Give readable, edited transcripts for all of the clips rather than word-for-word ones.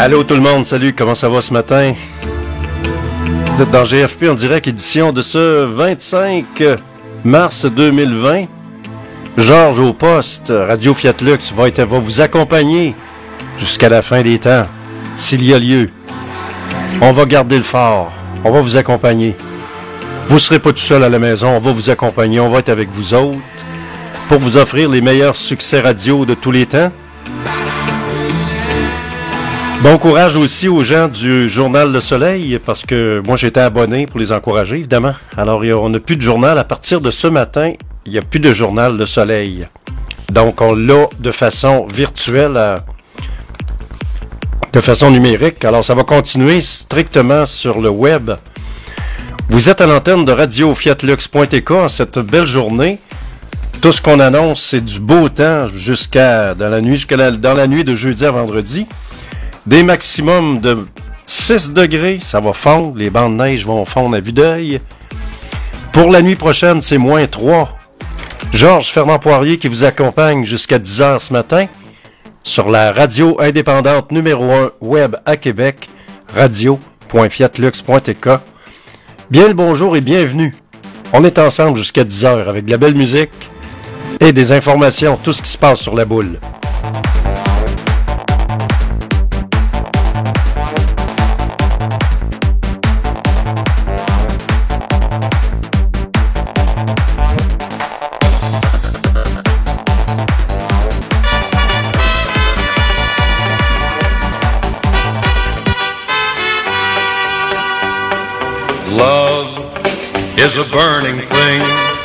Allô tout le monde, salut, comment ça va ce matin? Vous êtes dans GFP en direct, édition de ce 25 mars 2020. Georges au poste, Radio Fiat Lux va vous accompagner jusqu'à la fin des temps, s'il y a lieu. On va garder le phare, on va vous accompagner. Vous ne serez pas tout seul à la maison, on va vous accompagner, on va être avec vous autres pour vous offrir les meilleurs succès radio de tous les temps. Bon courage aussi aux gens du Journal Le Soleil, parce que moi j'étais abonné pour les encourager, évidemment. Alors on n'a plus de journal. À partir de ce matin, il n'y a plus de Journal Le Soleil. Donc on l'a de façon virtuelle, de façon numérique. Alors ça va continuer strictement sur le web. Vous êtes à l'antenne de Radio Fiatlux.tk en cette belle journée. Tout ce qu'on annonce, c'est du beau temps dans la nuit de jeudi à vendredi. Des maximums de 6 degrés, ça va fondre, les bancs de neige vont fondre à vue d'œil. Pour la nuit prochaine, c'est moins 3. Georges Fernand Poirier qui vous accompagne jusqu'à 10h ce matin sur la radio indépendante numéro 1 web à Québec, radio.fiatlux.tk. Bien le bonjour et bienvenue. On est ensemble jusqu'à 10h avec de la belle musique et des informations, tout ce qui se passe sur la boule. Love is a burning thing,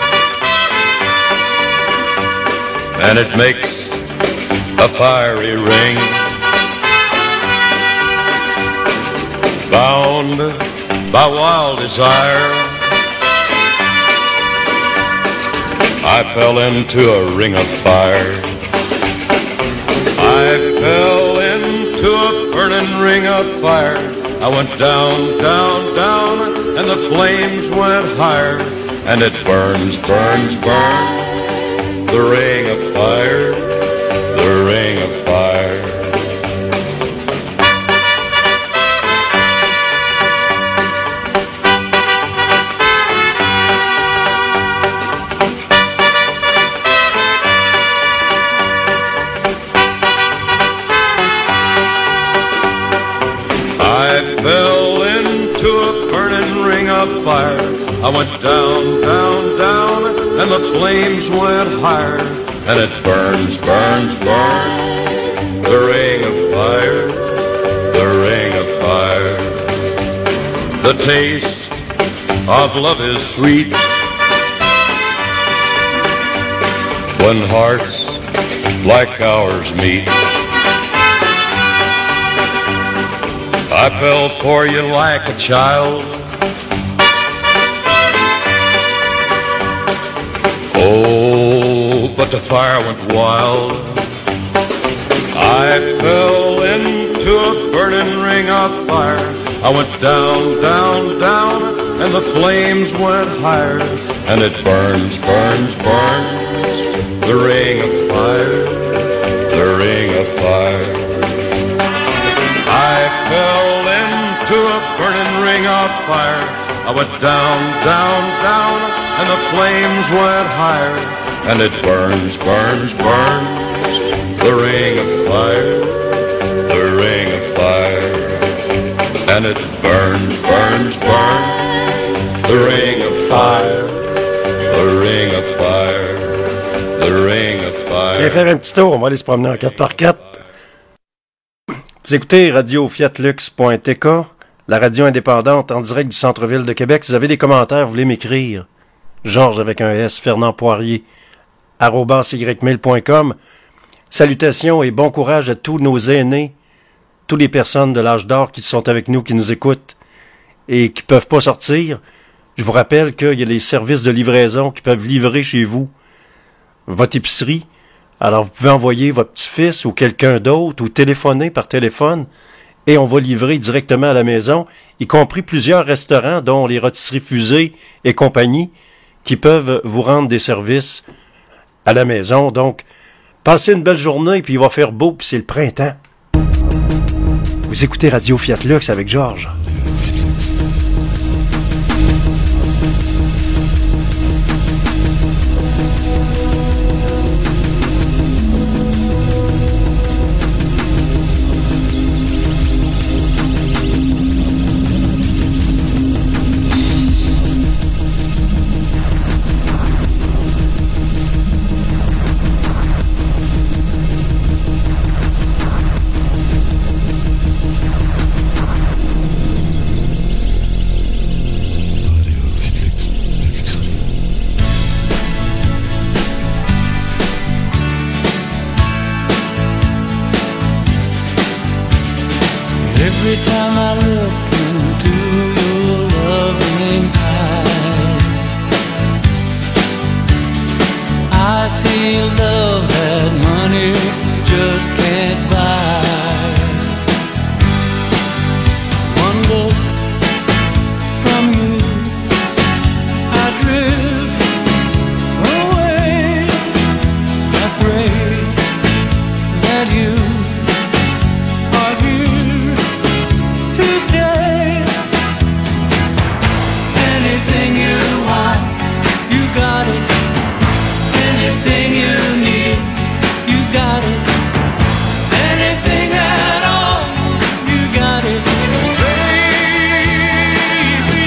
and it makes a fiery ring. Bound by wild desire, I fell into a ring of fire. I fell into a burning ring of fire. I went down, down, down, and the flames went higher, and it burns, burns, burns, the ring of fire, the ring of fire. I fell into a burning ring of fire. I went down, down, down, and the flames went higher, and it burns, burns, burns, the ring of fire, the ring of fire. The taste of love is sweet when hearts like ours meet. I fell for you like a child. Oh, but the fire went wild. I fell into a burning ring of fire. I went down, down, down, and the flames went higher, and it burns, burns, burns, the ring of fire, the ring of fire. I fell into a burning ring of fire. I went down, down, down, and the flames went higher, and it burns, burns, burns, the ring of fire, the ring of fire. And it burns, burns, burns, the ring of fire, the ring of fire, the ring of fire. Viens faire un petit tour, on va aller se promener en 4x4. Vous écoutez Radio Fiatlux.tk, la radio indépendante en direct du centre-ville de Québec. Si vous avez des commentaires, vous voulez m'écrire. Georges avec un S, Fernand Poirier, @ymail.com. Salutations et bon courage à tous nos aînés, toutes les personnes de l'âge d'or qui sont avec nous, qui nous écoutent et qui peuvent pas sortir. Je vous rappelle qu'il y a les services de livraison qui peuvent livrer chez vous votre épicerie. Alors, vous pouvez envoyer votre petit-fils ou quelqu'un d'autre ou téléphoner par téléphone et on va livrer directement à la maison, y compris plusieurs restaurants, dont les Rôtisseries Fusées et compagnie, qui peuvent vous rendre des services à la maison. Donc, passez une belle journée, puis il va faire beau, puis c'est le printemps. Vous écoutez Radio Fiat Lux avec Georges. Every time I look into your loving eyes, I see love that money just can't buy. One look from you, I drift away. I pray that you are here to stay. Anything you want, you got it. Anything you need, you got it. Anything at all, you got it, baby.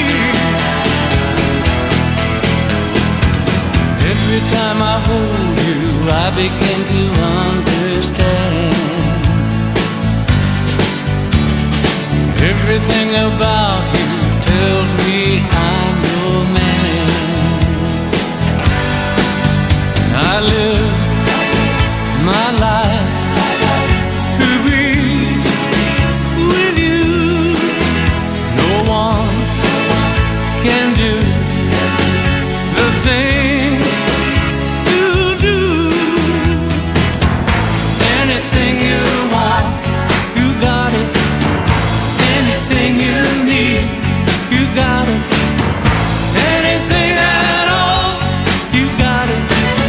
Every time I hold you, I begin to understand. Everything about you tells me I'm your man. I live my life to be with you. No one can do the thing you do. Anything you want, you got it. Anything you need, you got it. Anything at all, you got it,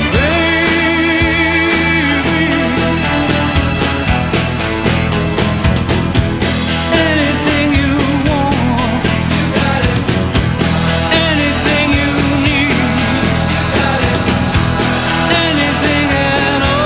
baby. Anything you want, you got it. Anything you need, you got it. Anything at all.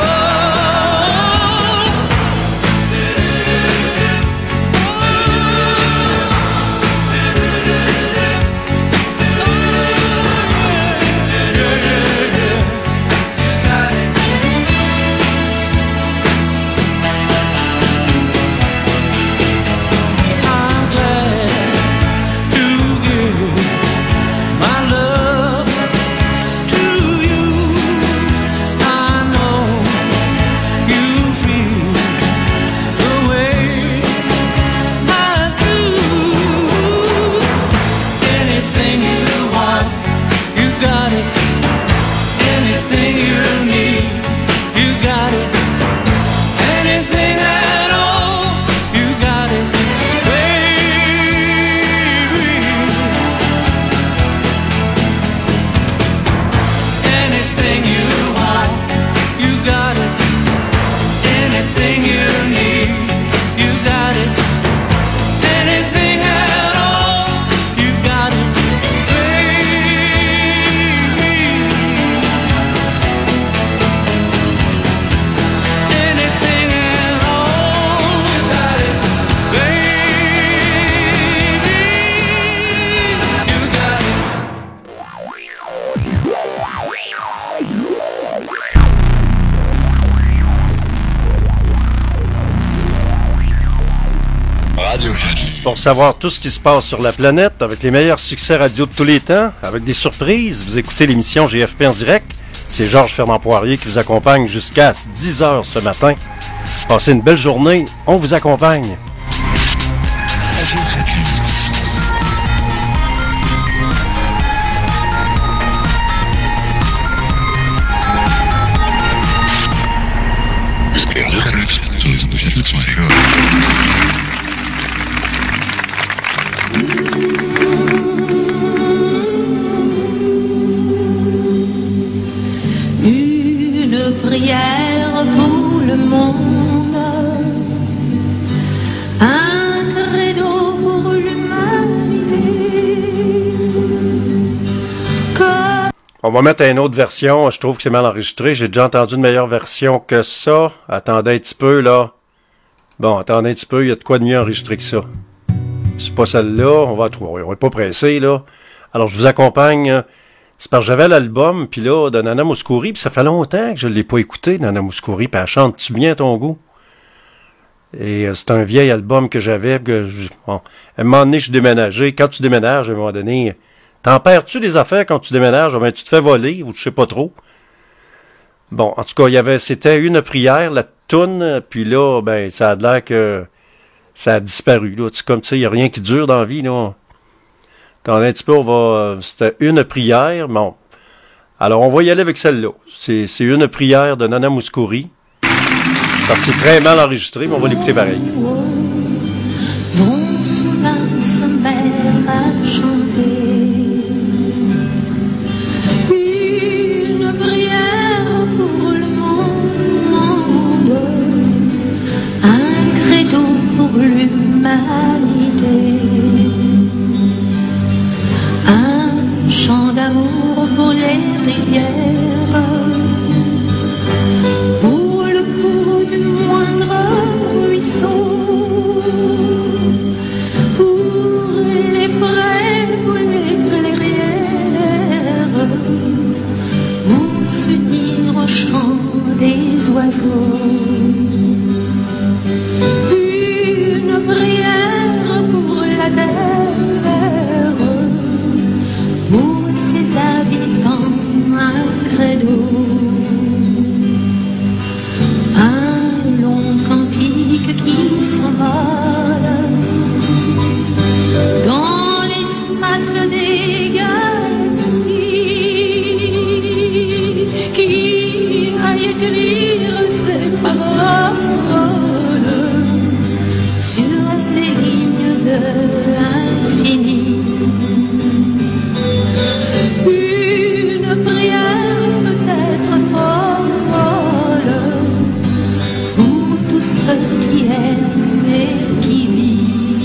I'm glad to give my love to you. I know you feel the way I do. Anything you want, you got it. Anything you need, you got it. Anything at all, you got it, baby. Anything you want, you got it. Anything you need, you got it. Anything at all, you got it, baby. Anything at all, you got it, baby. You got it. Radio Fiat. Pour savoir tout ce qui se passe sur la planète, avec les meilleurs succès radio de tous les temps, avec des surprises, vous écoutez l'émission GFP en direct. C'est Georges Fernand-Poirier qui vous accompagne jusqu'à 10h ce matin. Passez une belle journée, on vous accompagne. Radio Fiat Lux. Radio Fiat Lux, sur les ondes de Fiat Lux sur Radio. Une prière pour le monde, un On va mettre une autre version. Je trouve que c'est mal enregistré. J'ai déjà entendu une meilleure version que ça. Attendez un petit peu, là. Bon, attendez un petit peu. Il y a de quoi de mieux enregistré que ça. C'est pas celle-là. On va trouver. On est pas pressé, là. Alors, je vous accompagne. C'est parce que j'avais l'album, puis là, de Nana Mouskouri, puis ça fait longtemps que je l'ai pas écouté, Nana Mouskouri, puis elle chante-tu bien à ton goût? Et c'est un vieil album que j'avais, bon, à un moment donné, je suis déménagé. Quand tu déménages, à un moment donné, t'en perds-tu des affaires quand tu déménages? Ben, tu te fais voler, ou je sais pas trop. Bon, en tout cas, c'était une prière, la toune, puis là, ben, ça a l'air que ça a disparu, là. Comme tu sais, il n'y a rien qui dure dans la vie, là. Attendez un petit peu, c'était une prière, bon. Alors, on va y aller avec celle-là. C'est une prière de Nana Mouskouri. Parce que c'est très mal enregistré, mais on va l'écouter pareil. Vont soudain se mettre à chanter une prière pour le monde, un credo pour l'humanité, un chant d'amour pour les rivières, pour le cours du moindre ruisseau, pour les forêts, pour les clairières, pour s'unir au chant des oiseaux. Une prière pour la terre, pour ses habitants, un credo, un long cantique qui s'envole dans l'espace des galaxies, qui aille écrire ses paroles sur les lignes de l'infini. Une prière peut-être folle pour tous ceux qui aiment et qui vivent.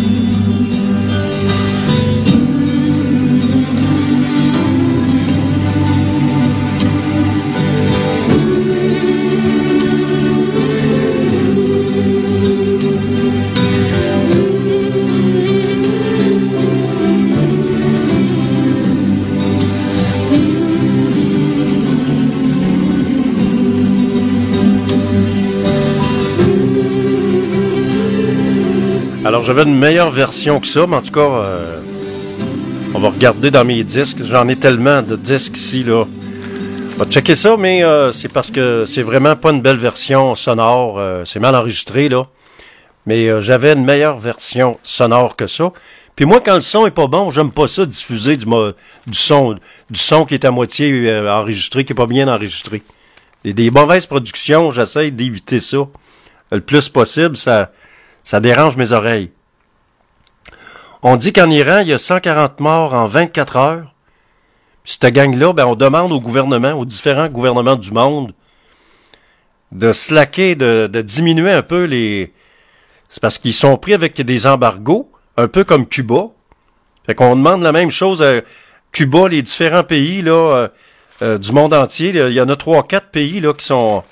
Alors, j'avais une meilleure version que ça, mais en tout cas, on va regarder dans mes disques. J'en ai tellement de disques ici, là. On va checker ça, mais c'est parce que c'est vraiment pas une belle version sonore. C'est mal enregistré, là. Mais j'avais une meilleure version sonore que ça. Puis moi, quand le son est pas bon, j'aime pas ça diffuser du son qui est à moitié enregistré, qui est pas bien enregistré. Des mauvaises productions, j'essaie d'éviter ça le plus possible. Ça dérange mes oreilles. On dit qu'en Iran, il y a 140 morts en 24 heures. Puis cette gang-là, ben, on demande au gouvernement, aux différents gouvernements du monde, de slacker, de diminuer un peu les... C'est parce qu'ils sont pris avec des embargos, un peu comme Cuba. Fait qu'on demande la même chose à Cuba, les différents pays là du monde entier. Il y en a 3-4 pays là qui sont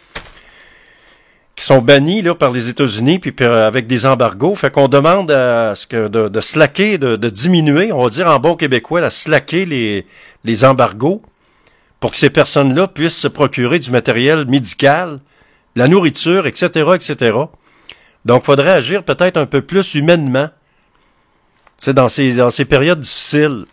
bannis là par les États-Unis puis avec des embargos. Fait qu'on demande à ce que de slacker, de diminuer, on va dire en bon québécois, à slacker les embargos pour que ces personnes-là puissent se procurer du matériel médical, de la nourriture, etc., etc. Donc, il faudrait agir peut-être un peu plus humainement, tu sais, dans ces périodes difficiles.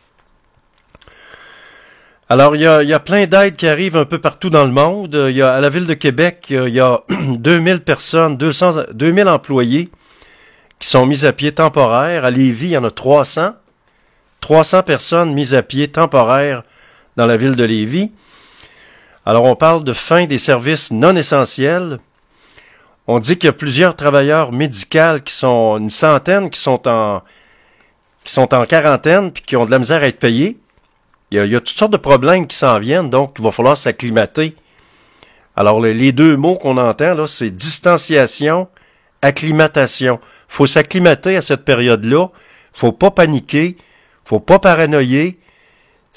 Alors, il y a plein d'aides qui arrivent un peu partout dans le monde. Il y a, à la Ville de Québec, il y a 2000 personnes, 2000 employés qui sont mis à pied temporaire. À Lévis, il y en a 300. 300 personnes mises à pied temporaire dans la ville de Lévis. Alors, on parle de fin des services non essentiels. On dit qu'il y a plusieurs travailleurs médicaux qui sont une centaine qui sont en quarantaine puis qui ont de la misère à être payés. Il y a toutes sortes de problèmes qui s'en viennent, donc il va falloir s'acclimater. Alors, les deux mots qu'on entend, là, c'est distanciation, acclimatation. Faut s'acclimater à cette période-là. Faut pas paniquer. Faut pas paranoïer.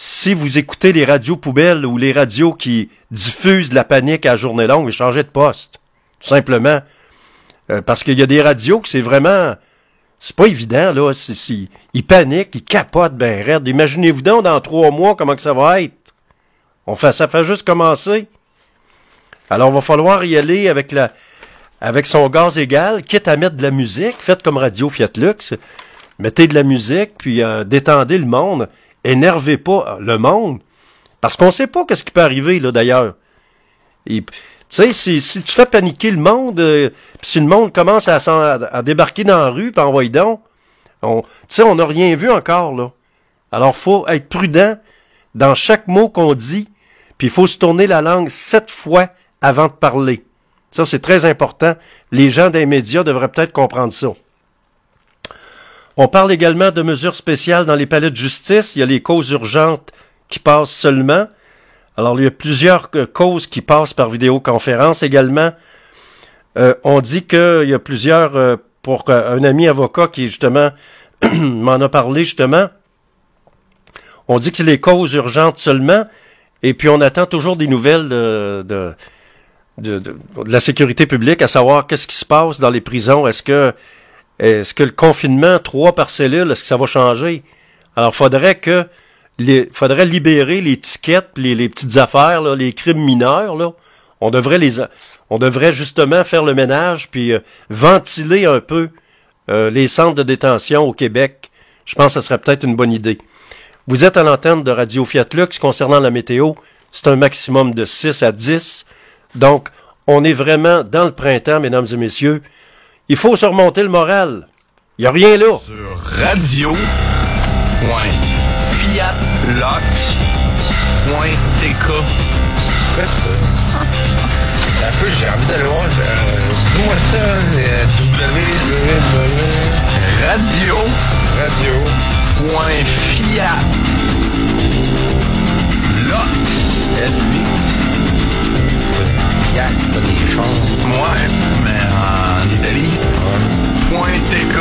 si vous écoutez les radios poubelles ou les radios qui diffusent de la panique à journée longue, changez de poste. Tout simplement. Parce qu'il y a des radios que c'est vraiment... C'est pas évident, là. Ils paniquent, ils capotent ben raide. Imaginez-vous donc dans 3 mois comment que ça va être. Ça fait juste commencer. Alors, il va falloir y aller avec son gaz égal, quitte à mettre de la musique. Faites comme Radio Fiat Lux. Mettez de la musique, puis détendez le monde. Énervez pas le monde. Parce qu'on sait pas qu'est-ce qui peut arriver, là, d'ailleurs. Tu sais, si tu fais paniquer le monde, pis si le monde commence à débarquer dans la rue, puis envoie donc, tu sais, on n'a rien vu encore, là. Alors, faut être prudent dans chaque mot qu'on dit, puis il faut se tourner la langue 7 fois avant de parler. Ça, c'est très important. Les gens des médias devraient peut-être comprendre ça. On parle également de mesures spéciales dans les palais de justice. Il y a les causes urgentes qui passent seulement. Alors, il y a plusieurs causes qui passent par vidéoconférence également. On dit qu'il y a plusieurs, pour un ami avocat qui, justement, m'en a parlé, justement, on dit que c'est les causes urgentes seulement, et puis on attend toujours des nouvelles de la sécurité publique, à savoir qu'est-ce qui se passe dans les prisons. Est-ce que le confinement, 3 par cellule, est-ce que ça va changer? Alors, faudrait libérer les tickets, les petites affaires, là, les crimes mineurs, là. On devrait justement faire le ménage, puis ventiler un peu les centres de détention au Québec. Je pense que ce serait peut-être une bonne idée. Vous êtes à l'antenne de Radio Fiat Lux. Concernant la météo, c'est un maximum de 6 à 10. Donc, on est vraiment dans le printemps, mesdames et messieurs. Il faut se remonter le moral. Il n'y a rien là. Sur radio.fiatlox.tk. Quoi ça? Un peu, j'ai envie d'aller voir. Dis-moi ça, Fiat, pas des chars. Ouais, mais en Italie. .tk.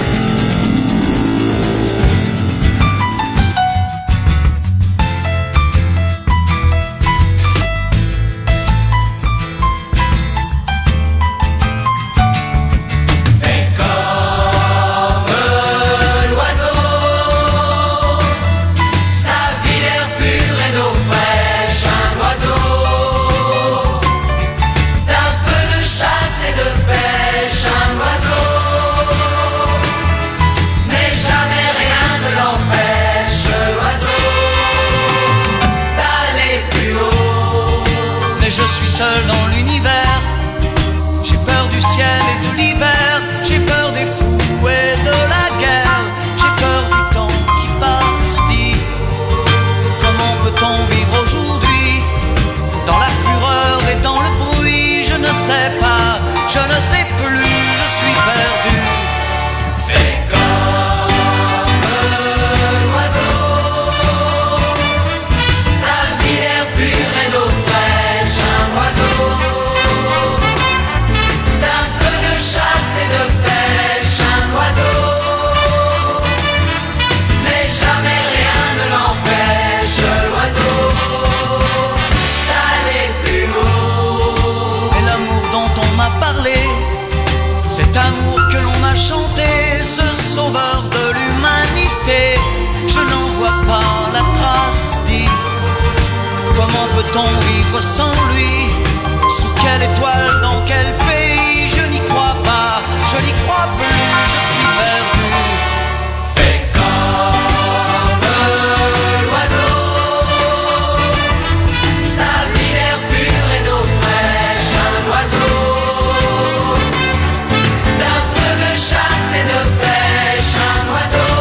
Seul dans l'univers, j'ai peur du ciel et de l'hiver, j'ai peur des fous et de la guerre, j'ai peur du temps qui passe, dit, comment peut-on vivre aujourd'hui, dans la fureur et dans le bruit, je ne sais pas, je ne sais plus, je suis perdu. Fais comme l'oiseau, sa vie l'air pur et d'eau fraîche, un oiseau, d'un peu de chasse et de pêche, un oiseau, mais jamais rien ne l'empêche, l'oiseau, d'aller plus haut. Et l'amour dont on m'a parlé, cet amour que l'on m'a chanté, ce sauveur de l'humanité, je n'en vois pas la trace, dit. Comment peut-on vivre sans lui? Sous quelle étoile, dans quel pays? Je n'y crois pas, je n'y crois plus, je suis perdu. Fais comme l'oiseau, sa vie l'air pur et d'eau fraîche, un oiseau, d'un peu de chasse et de pêche, un oiseau,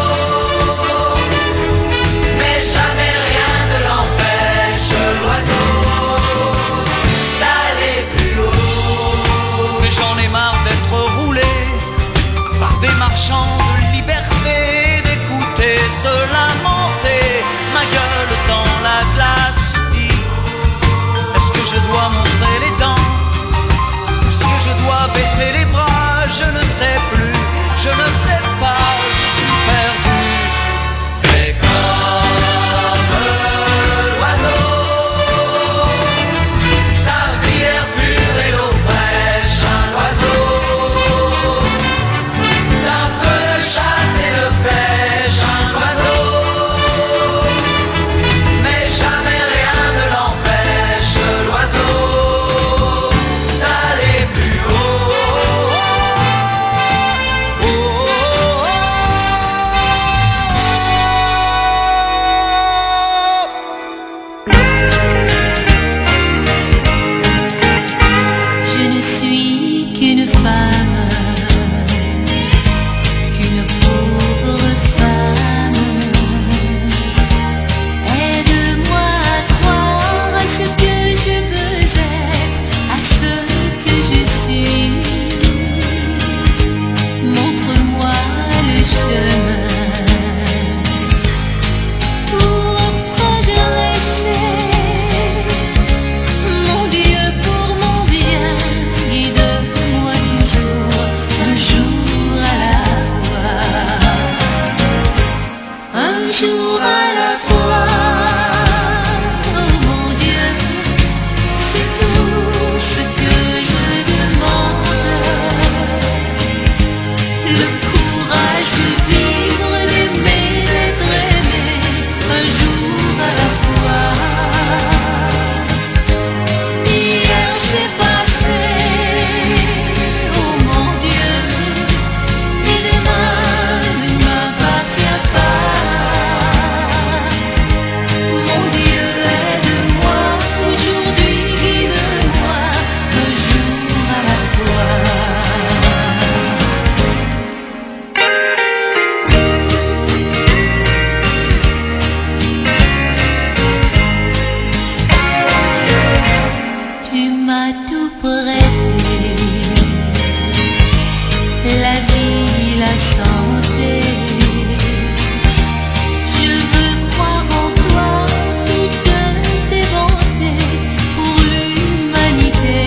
mais jamais rien ne l'empêche, l'oiseau, d'aller plus haut. prêter la vie, la santé. Je veux croire en toi, toutes tes bontés pour l'humanité.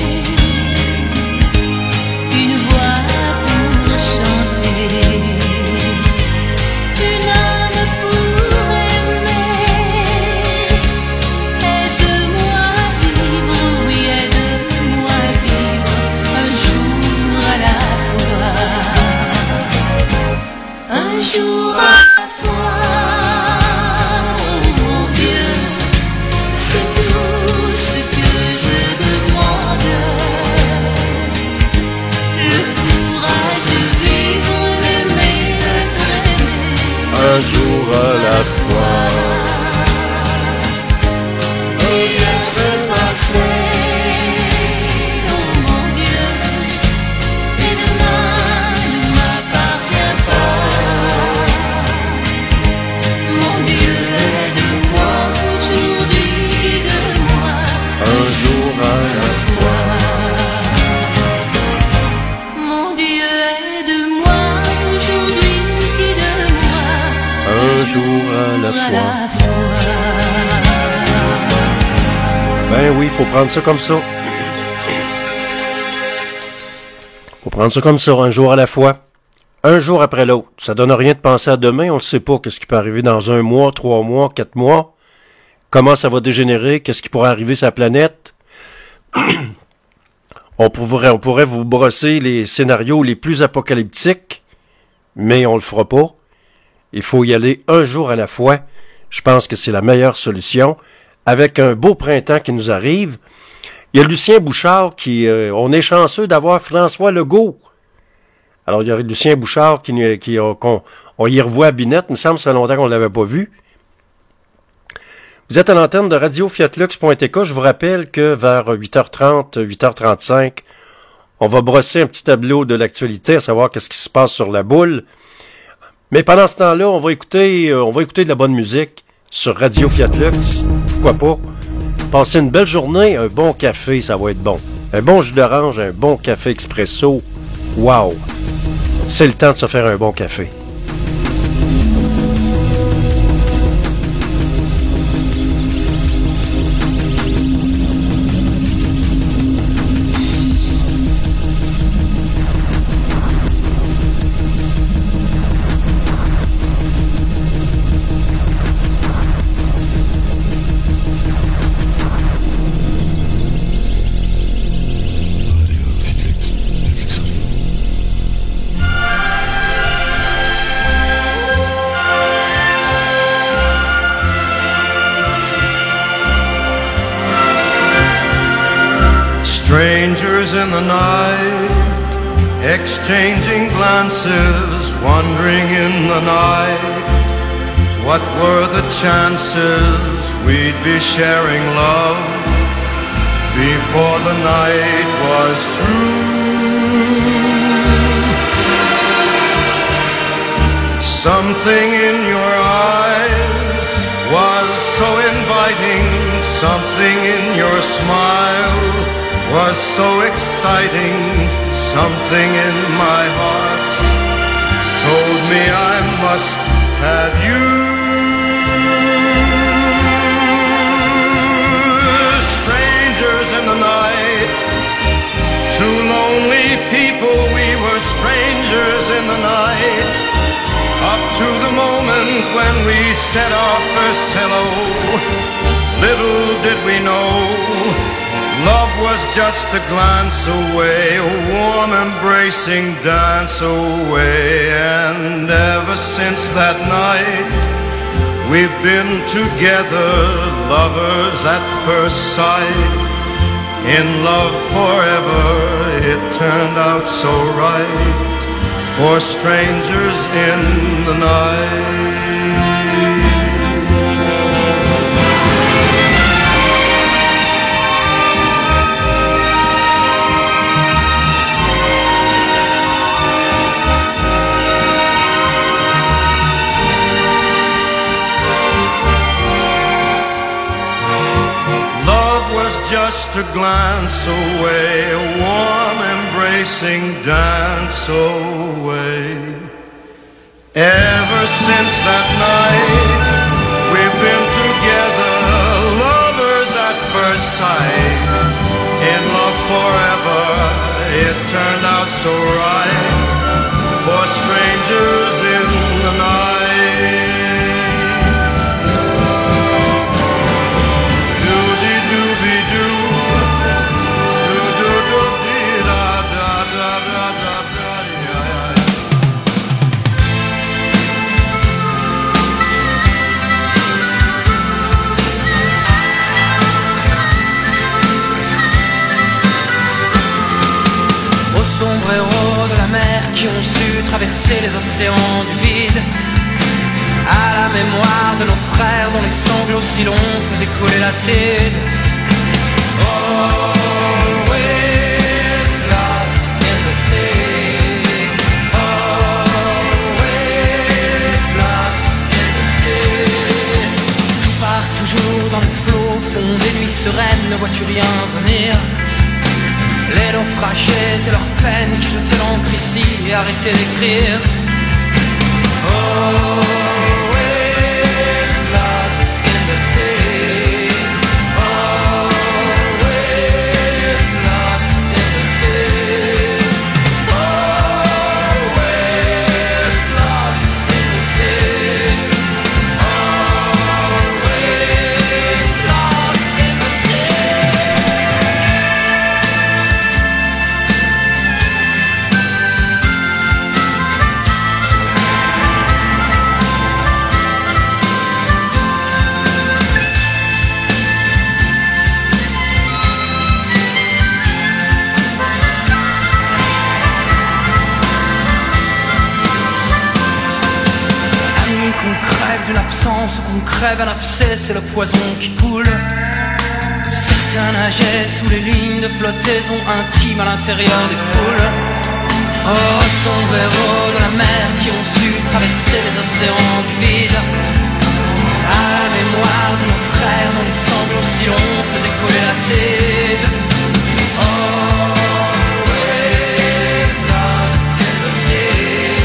Une voix pour chanter, une âme pour aimer. Aide-moi à vivre, oui, aide-moi à vivre un jour à la fois. Un jour à la fois, oh mon Dieu, c'est tout ce que je demande. Le courage de vivre, d'aimer, d'être aimé. Un jour à la fois. Et de se passer, oh mon Dieu, et demain ne m'appartient pas. Mon Dieu, aide-moi aujourd'hui, guide-moi Un jour à la fois. Mon Dieu, aide-moi aujourd'hui, guide-moi Un jour à la fois. Ben oui, faut prendre ça comme ça. Faut prendre ça comme ça, un jour à la fois. Un jour après l'autre. Ça donne rien de penser à demain, on ne sait pas qu'est-ce qui peut arriver dans 1 mois, 3 mois, 4 mois. Comment ça va dégénérer, qu'est-ce qui pourrait arriver sur la planète. On pourrait vous brosser les scénarios les plus apocalyptiques, mais on le fera pas. Il faut y aller un jour à la fois. Je pense que c'est la meilleure solution. Avec un beau printemps qui nous arrive, il y a Lucien Bouchard qui... on est chanceux d'avoir François Legault. Alors, il y a Lucien Bouchard on y revoit à Binette. Il me semble que ça fait longtemps qu'on ne l'avait pas vu. Vous êtes à l'antenne de radio-fiatlux.tk. Je vous rappelle que vers 8h30, 8h35, on va brosser un petit tableau de l'actualité, à savoir qu'est-ce qui se passe sur la boule. Mais pendant ce temps-là, on va écouter de la bonne musique sur Radio Fiatlux. Pourquoi pas? Passez une belle journée, un bon café, ça va être bon. Un bon jus d'orange, un bon café expresso. Wow! C'est le temps de se faire un bon café. Strangers in the night, exchanging glances, wandering in the night. What were the chances we'd be sharing love before the night was through? Something in your eyes was so inviting, something in your smile was so exciting, something in my heart told me I must have you. Strangers in the night, two lonely people, we were strangers in the night, up to the moment when we said our first hello. Little did we know love was just a glance away, a warm embracing dance away. And ever since that night, we've been together, lovers at first sight. In love forever, it turned out so right, for strangers in the night. just a glance away, a warm embracing dance away. Ever since that night, we've been together, lovers at first sight. In love forever, it turned out so right, for strangers in the night. Sombres héros de la mer qui ont su traverser les océans du vide, à la mémoire de nos frères dont les sanglots si longs faisaient couler l'acide. Always lost in the sea. Always lost in the sea. Tout part toujours dans les flots, font des nuits sereines, ne vois-tu rien venir? Les naufragés et leurs peines qui jetaient l'encre ici et arrêtaient d'écrire. Always lost in the sea. Always lost in the sea. Always lost in the sea. Always lost in the sea. Qu'on crève d'une absence ou qu'on crève un abcès, c'est le poison qui coule. Certains nageaient sous les lignes de flottaison intime à l'intérieur des poules. Oh, sombres héros de la mer qui ont su traverser les océans du vide, à la mémoire de nos frères dont les sanglots si longs faisaient couler l'acide. Always lost in the sea.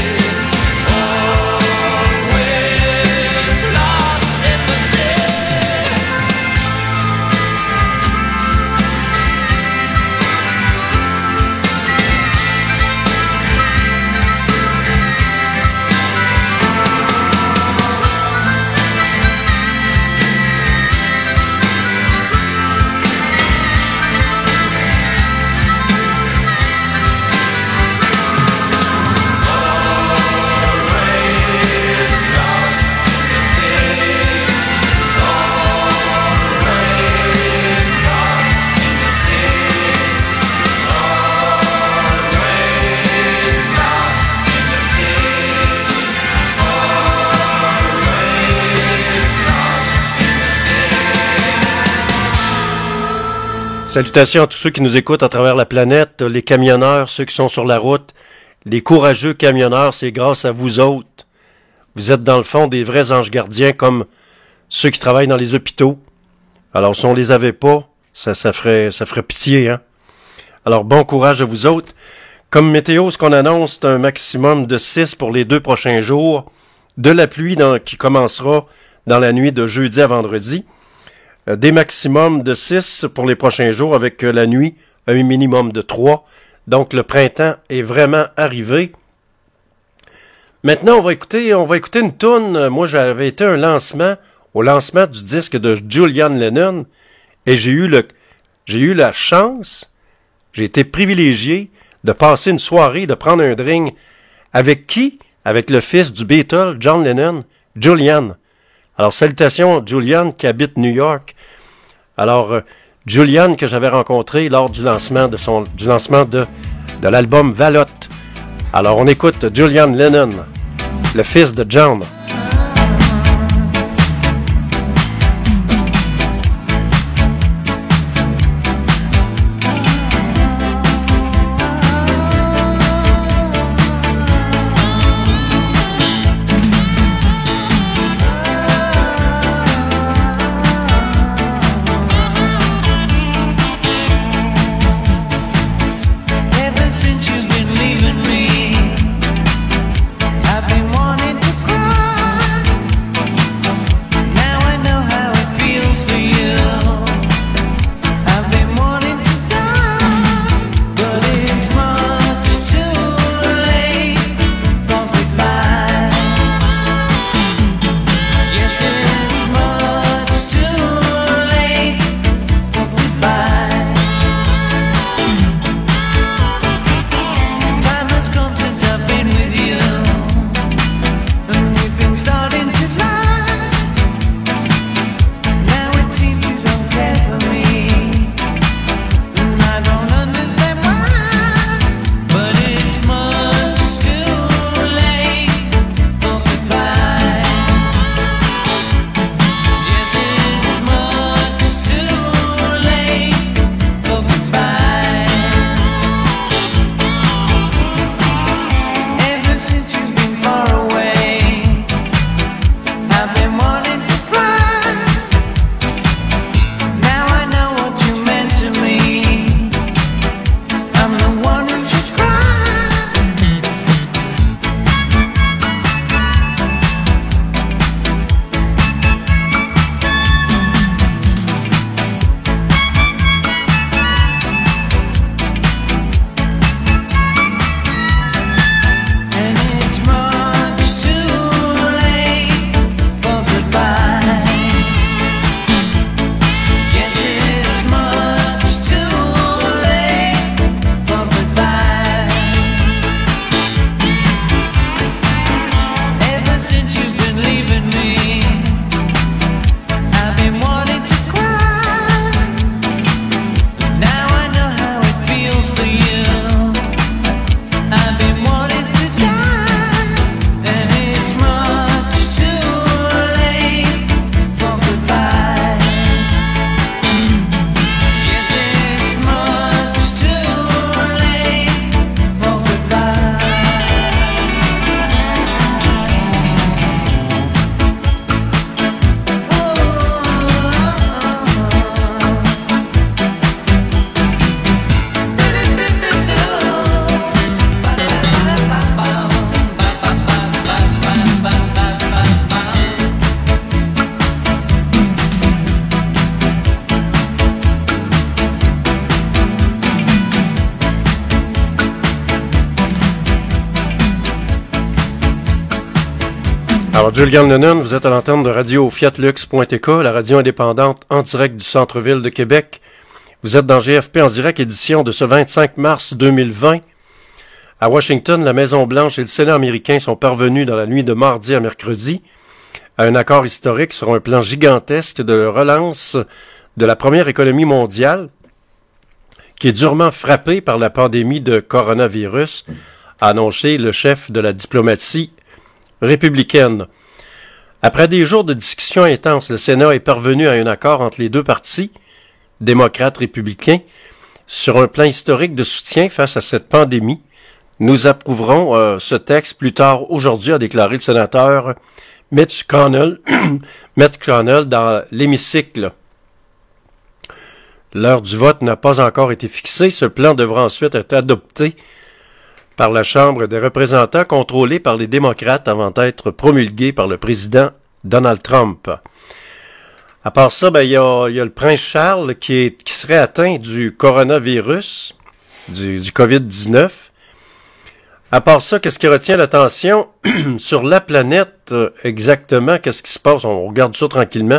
Salutations à tous ceux qui nous écoutent à travers la planète, les camionneurs, ceux qui sont sur la route, les courageux camionneurs, c'est grâce à vous autres. Vous êtes dans le fond des vrais anges gardiens comme ceux qui travaillent dans les hôpitaux. Alors si on les avait pas, ça ferait pitié, hein. Alors bon courage à vous autres. Comme météo, ce qu'on annonce, c'est un maximum de 6 pour les 2 prochains jours, de la pluie qui commencera dans la nuit de jeudi à vendredi. Des maximums de 6 pour les prochains jours avec la nuit, un minimum de 3. Donc le printemps est vraiment arrivé. Maintenant, on va écouter une toune. Moi, j'avais été au lancement du disque de Julian Lennon et j'ai eu la chance, j'ai été privilégié de passer une soirée, de prendre un drink avec qui? Avec le fils du Beatle, John Lennon, Julian. Alors, salutations Julian qui habite New York. Alors, Julian que j'avais rencontré lors du lancement de l'album Valotte. Alors, on écoute Julian Lennon, le fils de John. Alors, Julian Lennon, vous êtes à l'antenne de Radio Fiatlux.tk, la radio indépendante en direct du centre-ville de Québec. Vous êtes dans GFP en direct, édition de ce 25 mars 2020. À Washington, la Maison-Blanche et le Sénat américain sont parvenus dans la nuit de mardi à mercredi à un accord historique sur un plan gigantesque de relance de la première économie mondiale, qui est durement frappée par la pandémie de coronavirus, a annoncé le chef de la diplomatie républicaine. Après des jours de discussions intenses, le Sénat est parvenu à un accord entre les deux partis, démocrates républicains, sur un plan historique de soutien face à cette pandémie. Nous approuverons ce texte plus tard aujourd'hui, a déclaré le sénateur Mitch McConnell, dans l'hémicycle. L'heure du vote n'a pas encore été fixée. Ce plan devra ensuite être adopté par la Chambre des représentants, contrôlée par les démocrates, avant d'être promulgué par le président Donald Trump. À part ça, il y a le prince Charles qui serait atteint du coronavirus, du COVID-19. À part ça, qu'est-ce qui retient l'attention sur la planète exactement? Qu'est-ce qui se passe? On regarde ça tranquillement.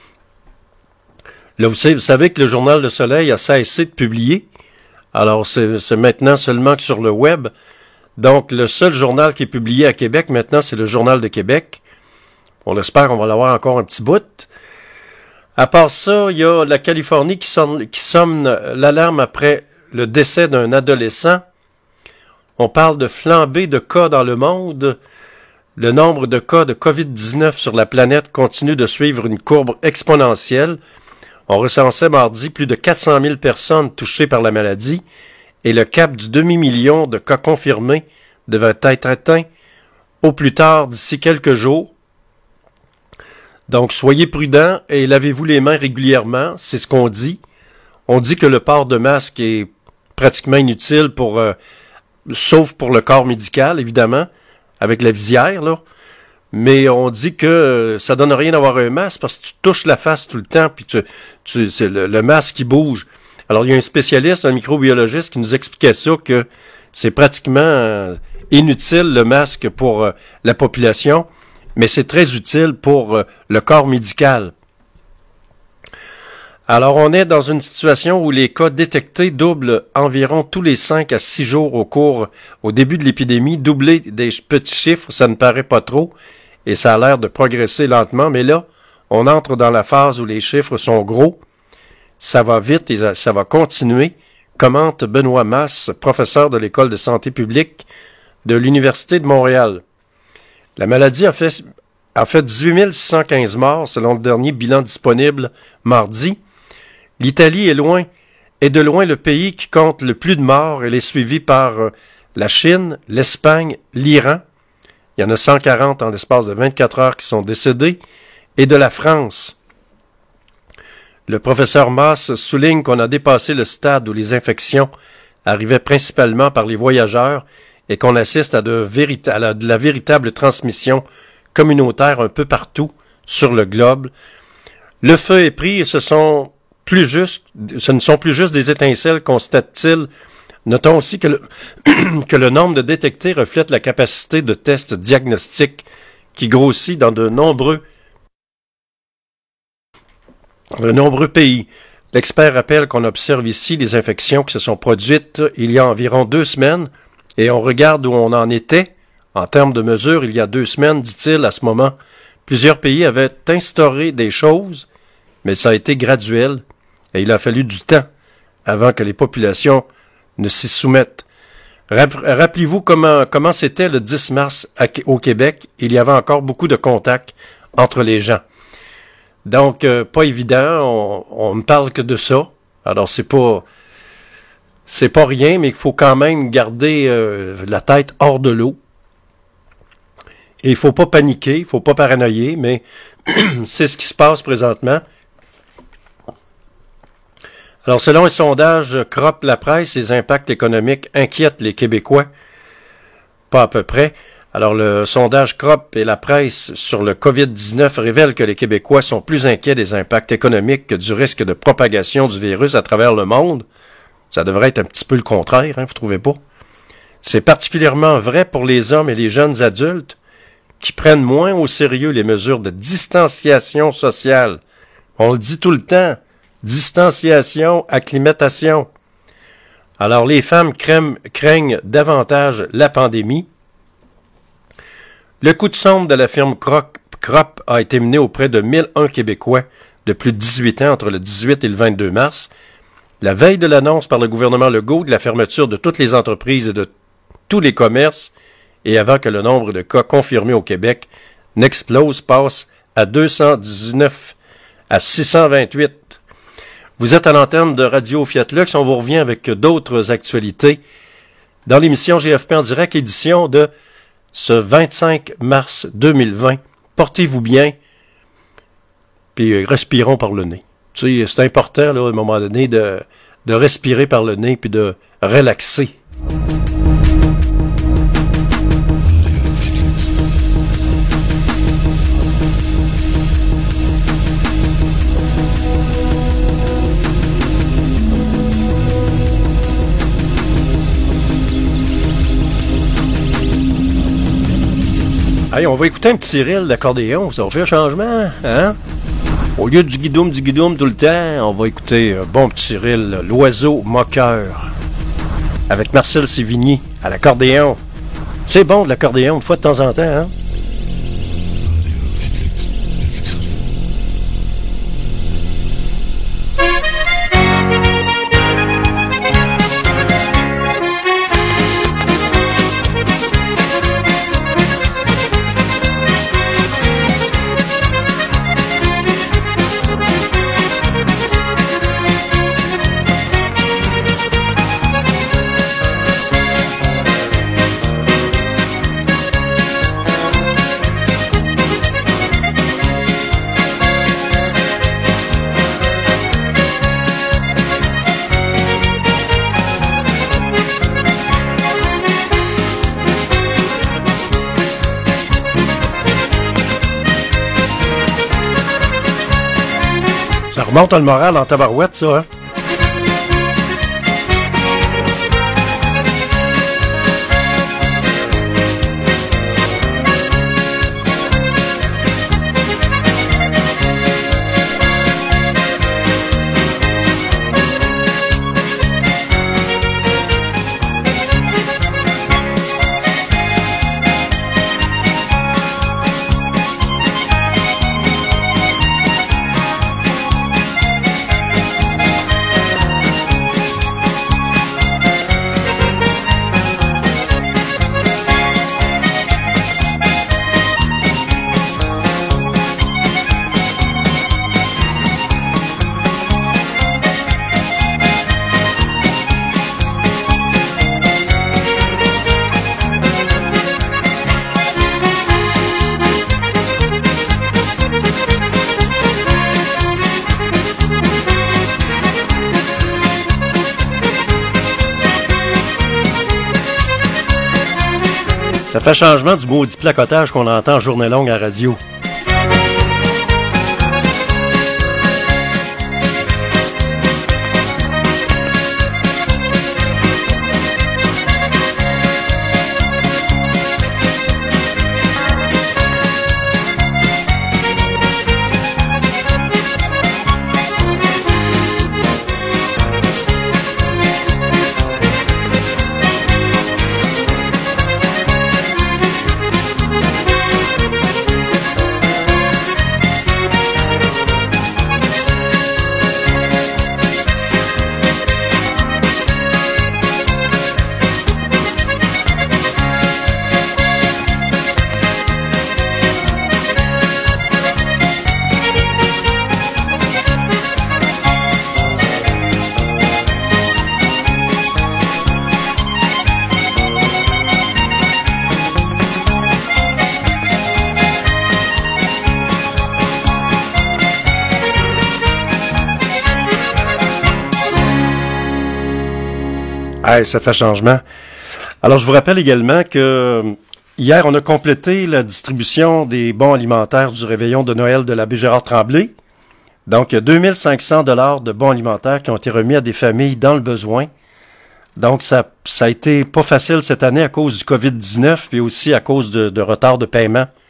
Là, vous savez que le Journal Le Soleil a cessé de publier. Alors, c'est maintenant seulement que sur le web. Donc, le seul journal qui est publié à Québec, maintenant, c'est le Journal de Québec. On espère qu'on va l'avoir encore un petit bout. À part ça, il y a la Californie qui sonne l'alarme après le décès d'un adolescent. On parle de flambée de cas dans le monde. Le nombre de cas de COVID-19 sur la planète continue de suivre une courbe exponentielle. On recensait mardi plus de 400 000 personnes touchées par la maladie et le cap du demi-million de cas confirmés devrait être atteint au plus tard d'ici quelques jours. Donc, soyez prudents et lavez-vous les mains régulièrement, c'est ce qu'on dit. On dit que le port de masque est pratiquement inutile sauf pour le corps médical, évidemment, avec la visière, là. Mais on dit que ça donne rien d'avoir un masque parce que tu touches la face tout le temps, puis c'est le masque qui bouge. Alors, il y a un spécialiste, un microbiologiste qui nous expliquait ça, que c'est pratiquement inutile le masque pour la population, mais c'est très utile pour le corps médical. Alors, on est dans une situation où les cas détectés doublent environ tous les 5 à 6 jours au début de l'épidémie. Doubler des petits chiffres, ça ne paraît pas trop, et ça a l'air de progresser lentement, mais là, on entre dans la phase où les chiffres sont gros. Ça va vite et ça va continuer, commente Benoît Masse, professeur de l'École de santé publique de l'Université de Montréal. La maladie a fait 18 615 morts selon le dernier bilan disponible mardi. L'Italie est de loin le pays qui compte le plus de morts. Elle est suivie par la Chine, l'Espagne, l'Iran. Il y en a 140 en l'espace de 24 heures qui sont décédés. Et de la France. Le professeur Masse souligne qu'on a dépassé le stade où les infections arrivaient principalement par les voyageurs et qu'on assiste à de la véritable transmission communautaire un peu partout sur le globe. Le feu est pris et ce ne sont plus juste des étincelles, constate-t-il. Notons aussi que le nombre de détectés reflète la capacité de tests diagnostiques qui grossit dans de nombreux pays. L'expert rappelle qu'on observe ici les infections qui se sont produites il y a environ 2 semaines et on regarde où on en était. En termes de mesures, il y a 2 semaines, dit-il, à ce moment, plusieurs pays avaient instauré des choses, mais ça a été graduel et il a fallu du temps avant que les populations ne s'y soumettent. Rappelez-vous comment c'était le 10 mars au Québec. Il y avait encore beaucoup de contacts entre les gens. Donc, pas évident, on ne parle que de ça. Alors, c'est pas rien, mais il faut quand même garder la tête hors de l'eau. Et il faut pas paniquer, il faut pas paranoïer, mais c'est ce qui se passe présentement. Alors, selon un sondage Crop La Presse, les impacts économiques inquiètent les Québécois. Pas à peu près. Alors, le sondage Crop et La Presse sur le COVID-19 révèle que les Québécois sont plus inquiets des impacts économiques que du risque de propagation du virus à travers le monde. Ça devrait être un petit peu le contraire, vous trouvez pas? C'est particulièrement vrai pour les hommes et les jeunes adultes qui prennent moins au sérieux les mesures de distanciation sociale. On le dit tout le temps. Distanciation, acclimatation. Alors, les femmes craignent davantage la pandémie. Le coup de sonde de la firme Crop a été mené auprès de 1001 Québécois de plus de 18 ans entre le 18 et le 22 mars. La veille de l'annonce par le gouvernement Legault de la fermeture de toutes les entreprises et de tous les commerces, et avant que le nombre de cas confirmés au Québec n'explose, passe à 219 à 628. Vous êtes à l'antenne de Radio Fiat Lux. On vous revient avec d'autres actualités dans l'émission GFP en direct, édition de ce 25 mars 2020. Portez-vous bien, puis respirons par le nez. Tu sais, c'est important, là, à un moment donné, de respirer par le nez puis de relaxer. Hey, on va écouter un petit Cyril d'accordéon, ça va faire un changement, hein? Au lieu du guidoum tout le temps, on va écouter un bon petit Cyril, l'oiseau moqueur, avec Marcel Sévigny à l'accordéon. C'est bon de l'accordéon, une fois de temps en temps, hein? Monte le moral en tabarouette, ça, hein? Ça fait changement du maudit placotage qu'on entend en journée longue à radio. Hey, ça fait changement. Alors, je vous rappelle également que hier, on a complété la distribution des bons alimentaires du réveillon de Noël de l'abbé Gérard Tremblay. Donc, il y a 2500 $ de bons alimentaires qui ont été remis à des familles dans le besoin. Donc, ça a été pas facile cette année à cause du COVID-19 puis aussi à cause de retard de paiement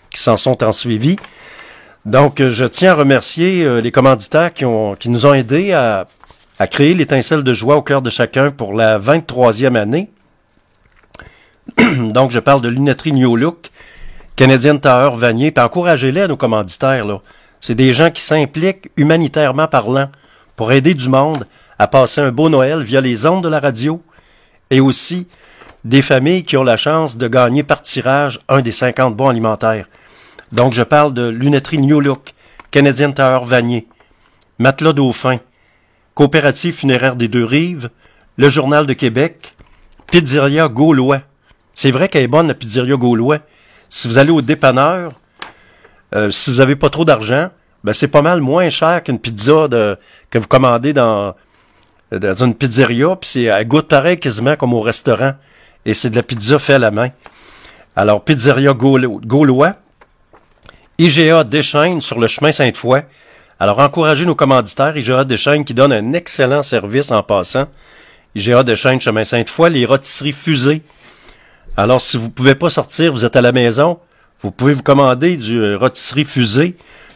qui s'en sont ensuivis. Donc, je tiens à remercier les commanditaires qui nous ont aidés à créer l'étincelle de joie au cœur de chacun pour la 23e année. Donc, je parle de Lunetterie New Look, Canadienne Tailleur Vanier, puis encouragez-les à nos commanditaires, là. C'est des gens qui s'impliquent humanitairement parlant pour aider du monde à passer un beau Noël via les ondes de la radio et aussi des familles qui ont la chance de gagner par tirage un des 50 bons alimentaires. Donc, je parle de Lunetterie New Look, Canadienne Tailleur Vanier, Matelas Dauphin, Coopérative funéraire des Deux-Rives, Le Journal de Québec, Pizzeria Gaulois. C'est vrai qu'elle est bonne, la Pizzeria Gaulois. Si vous allez au dépanneur, si vous n'avez pas trop d'argent, ben c'est pas mal moins cher qu'une pizza que vous commandez dans une pizzeria, puis elle goûte pareil quasiment comme au restaurant. Et c'est de la pizza faite à la main. Alors, Pizzeria Gaulois, IGA Deschênes sur le chemin Sainte-Foy. Alors, encouragez nos commanditaires, IGA Deschênes qui donne un excellent service en passant. IGA Deschênes, chemin Sainte-Foy, les rôtisseries Fusées. Alors, si vous ne pouvez pas sortir, vous êtes à la maison, vous pouvez vous commander du rôtisserie Fusée.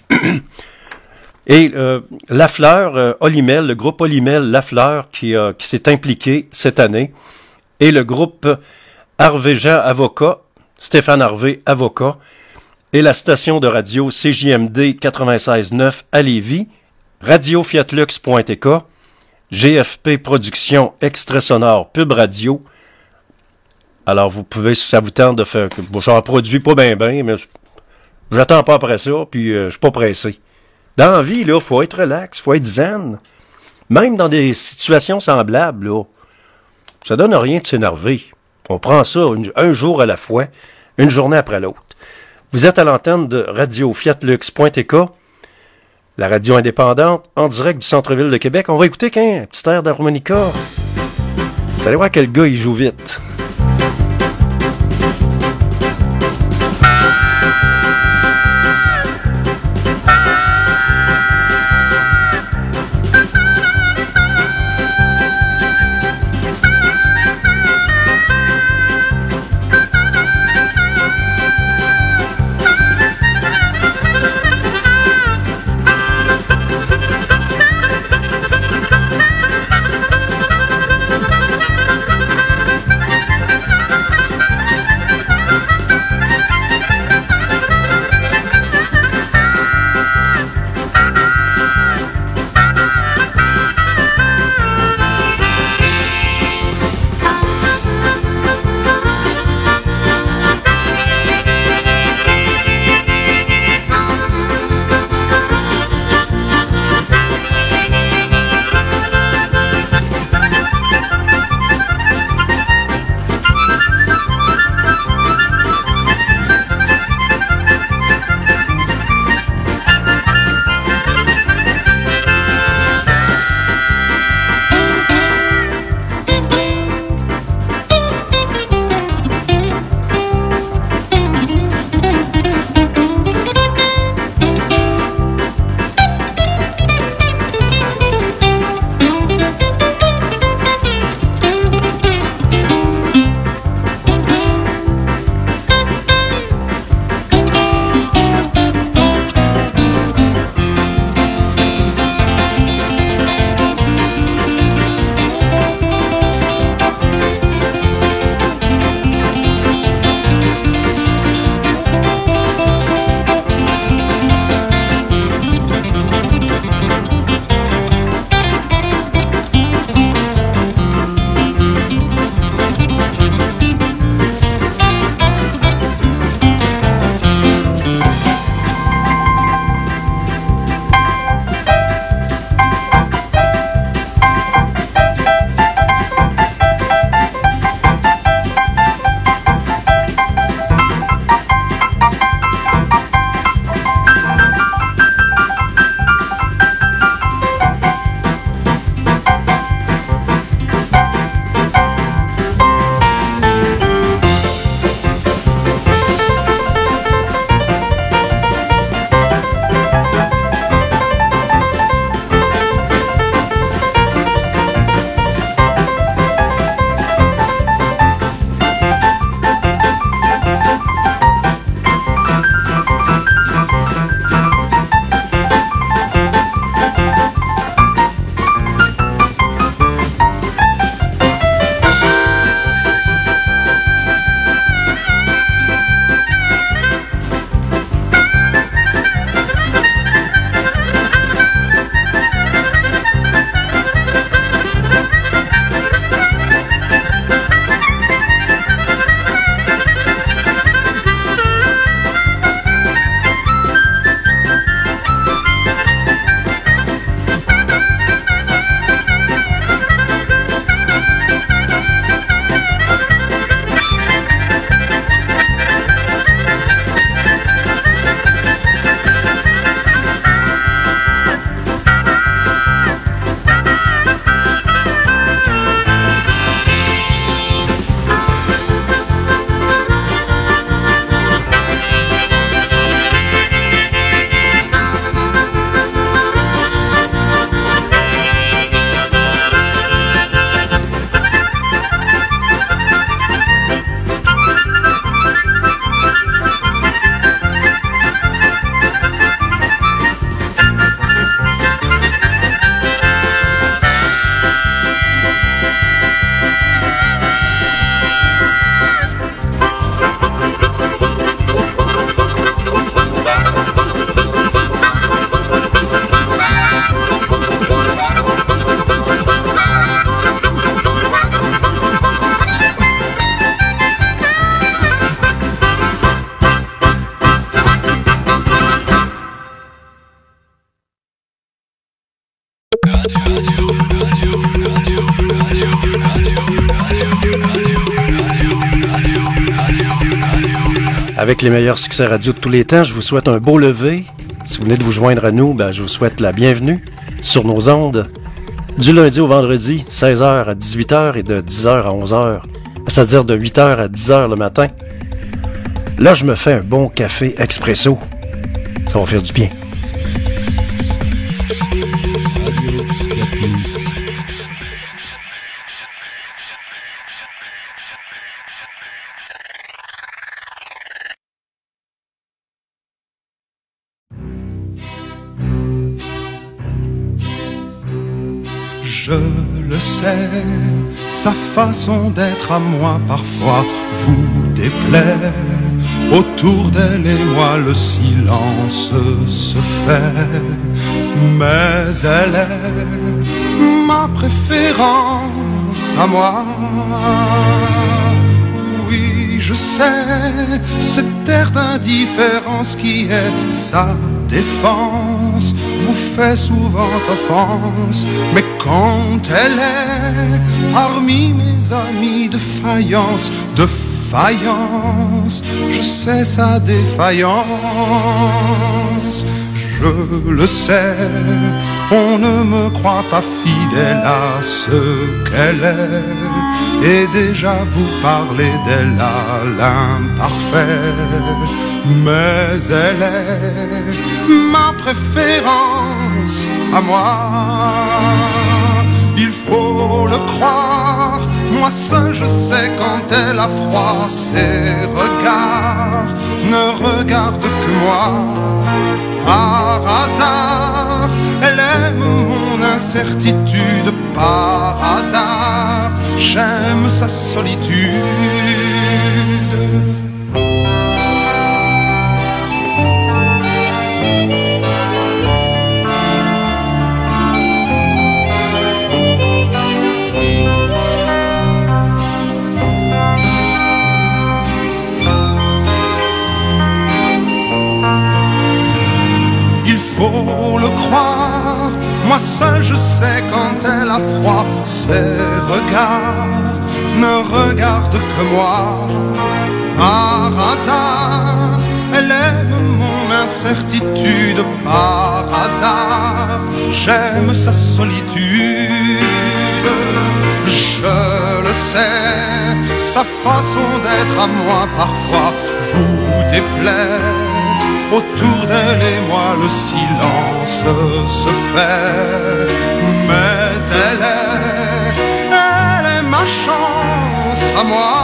Et Lafleur, Olimel, le groupe Olimel Lafleur qui s'est impliqué cette année. Et le groupe Harvey-Jean Avocat, Stéphane Harvey Avocat, et la station de radio CJMD 96.9 à Lévis, Radio-Fiatlux.tk, GFP Productions Extrait Sonore Pub Radio. Alors, vous pouvez, si ça vous tente de faire... Bon, j'en produis pas ben, mais j'attends pas après ça, puis je suis pas pressé. Dans la vie, là, faut être relax, faut être zen. Même dans des situations semblables, là, ça donne rien de s'énerver. On prend ça un jour à la fois, une journée après l'autre. Vous êtes à l'antenne de Radio-Fiatlux.tk, la radio indépendante, en direct du centre-ville de Québec. On va écouter un petit air d'harmonica. Vous allez voir quel gars, il joue vite. avec les meilleurs succès radio de tous les temps. Je vous souhaite un beau lever. Si vous venez de vous joindre à nous, je vous souhaite la bienvenue sur nos ondes du lundi au vendredi, 16h à 18h et de 10h à 11h, c'est-à-dire de 8h à 10h le matin. Là, je me fais un bon café expresso. Ça va faire du bien. Je le sais, sa façon d'être à moi parfois vous déplaît. Autour d'elle et moi le silence se fait. Mais elle est ma préférence à moi. Oui, je sais, cette air d'indifférence qui est sa défense vous fait souvent offense. Mais quand elle est parmi mes amis de faïence, je sais sa défaillance. Je le sais, on ne me croit pas fidèle à ce qu'elle est. Et déjà vous parlez d'elle à l'imparfait. Mais elle est ma préférence à moi. Il faut le croire, moi seul je sais quand elle a froid. Ses regards ne regardent que moi. Par hasard, elle aime mon incertitude. Par hasard, j'aime sa solitude. Faut le croire, moi seul je sais quand elle a froid. Ses regards ne regardent que moi. Par hasard, elle aime mon incertitude. Par hasard, j'aime sa solitude. Je le sais, sa façon d'être à moi parfois vous déplaît. Autour d'elle et moi le silence se fait. Mais elle est ma chance à moi.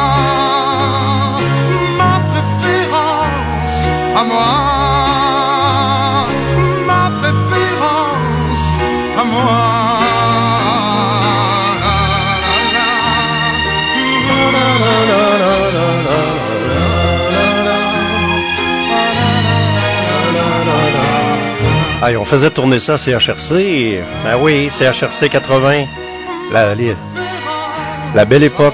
Ma préférence à moi. Ma préférence à moi. Hey, on faisait tourner ça à CHRC. Ben oui, CHRC 80. La belle époque.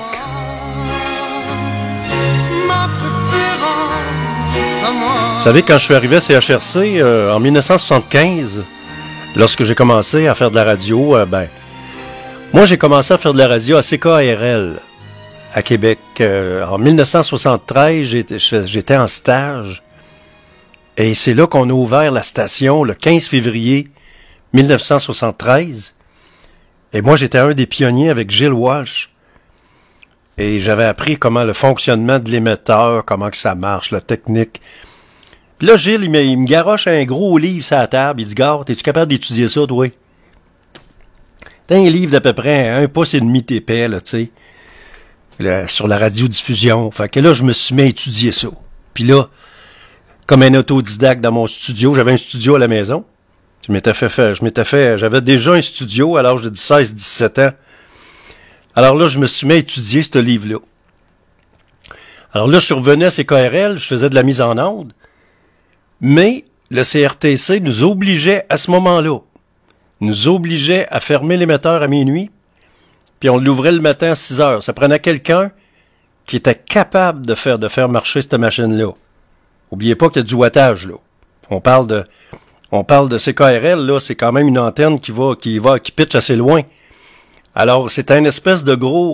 Vous savez, quand je suis arrivé à CHRC en 1975, lorsque j'ai commencé à faire de la radio, moi j'ai commencé à faire de la radio à CKRL à Québec. En 1973, j'étais en stage. Et c'est là qu'on a ouvert la station le 15 février 1973. Et moi, j'étais un des pionniers avec Gilles Walsh. Et j'avais appris comment le fonctionnement de l'émetteur, comment que ça marche, la technique. Puis là, Gilles, il me garoche un gros livre sur la table. Il dit, Gare, es-tu capable d'étudier ça, toi? T'as un livre d'à peu près 1,5 pouces d'épais, là, tu sais, sur la radiodiffusion. Fait que là, je me suis mis à étudier ça. Puis là, comme un autodidacte dans mon studio. J'avais un studio à la maison. J'avais déjà un studio à l'âge de 16-17 ans. Alors là, je me suis mis à étudier ce livre-là. Alors là, je suis revenu à CKRL, je faisais de la mise en onde. Mais le CRTC nous obligeait à ce moment-là, nous obligeait à fermer l'émetteur à minuit, puis on l'ouvrait le matin à 6 heures. Ça prenait quelqu'un qui était capable de faire marcher cette machine-là. Oubliez pas qu'il y a du wattage, là. On parle de CKRL, là, c'est quand même une antenne qui pitch assez loin. Alors, c'est un espèce de gros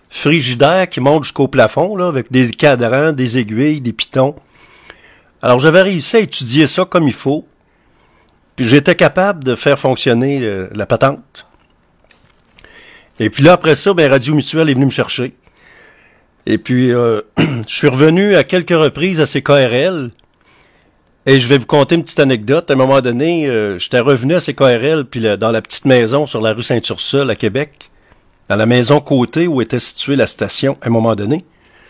frigidaire qui monte jusqu'au plafond, là, avec des cadrans, des aiguilles, des pitons. Alors, j'avais réussi à étudier ça comme il faut. Puis j'étais capable de faire fonctionner la patente. Et puis là, après ça, ben, Radio Mutuelle est venu me chercher. Et puis, je suis revenu à quelques reprises à CKRL. Et je vais vous conter une petite anecdote. À un moment donné, j'étais revenu à CKRL, puis dans la petite maison sur la rue Saint-Ursule à Québec, dans la maison côté où était située la station, à un moment donné.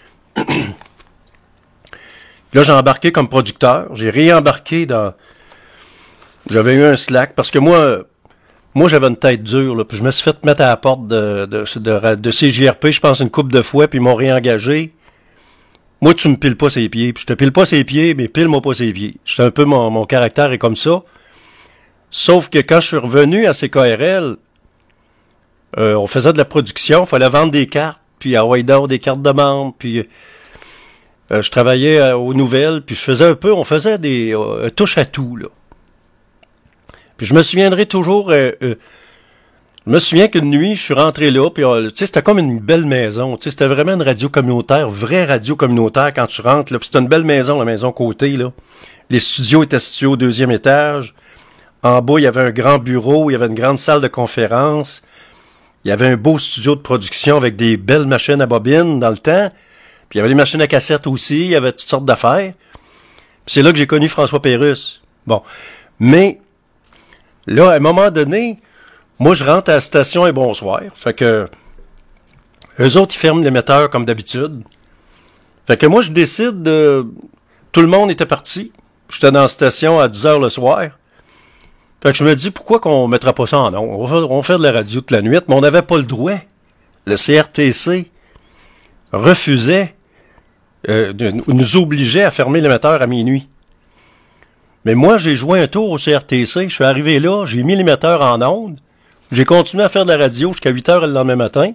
Là, j'ai embarqué comme producteur. J'ai réembarqué dans... J'avais eu un slack, parce que moi, j'avais une tête dure, là, puis je me suis fait mettre à la porte de CJRP, je pense, une couple de fois, puis ils m'ont réengagé. Moi, tu me piles pas ses pieds, puis je te pile pas ses pieds, mais pile-moi pas ses pieds. C'est un peu mon caractère est comme ça. Sauf que quand je suis revenu à CKRL, on faisait de la production, il fallait vendre des cartes, puis à Waidor des cartes de membres, puis je travaillais aux nouvelles, puis on faisait des touche à tout, là. Puis je me souviendrai toujours, je me souviens qu'une nuit, je suis rentré là, puis tu sais, c'était comme une belle maison, tu sais, c'était vraiment une radio communautaire, vraie radio communautaire quand tu rentres, là, puis c'était une belle maison, la maison côté, là. Les studios étaient situés au 2e étage. En bas, il y avait un grand bureau, il y avait une grande salle de conférence. Il y avait un beau studio de production avec des belles machines à bobines dans le temps. Puis il y avait les machines à cassette aussi, il y avait toutes sortes d'affaires. Puis c'est là que j'ai connu François Pérusse. Bon, mais... là, à un moment donné, moi, je rentre à la station et bonsoir. Fait que, eux autres, ils ferment l'émetteur comme d'habitude. Fait que moi, je décide de... Tout le monde était parti. J'étais dans la station à 10h le soir. Fait que je me dis, pourquoi qu'on mettra pas ça en nom? On va faire de la radio toute la nuit, mais on n'avait pas le droit. Le CRTC refusait, nous obligeait à fermer l'émetteur à minuit. Mais moi, j'ai joué un tour au CRTC, je suis arrivé là, j'ai mis l'émetteur en onde, j'ai continué à faire de la radio jusqu'à 8h le lendemain matin.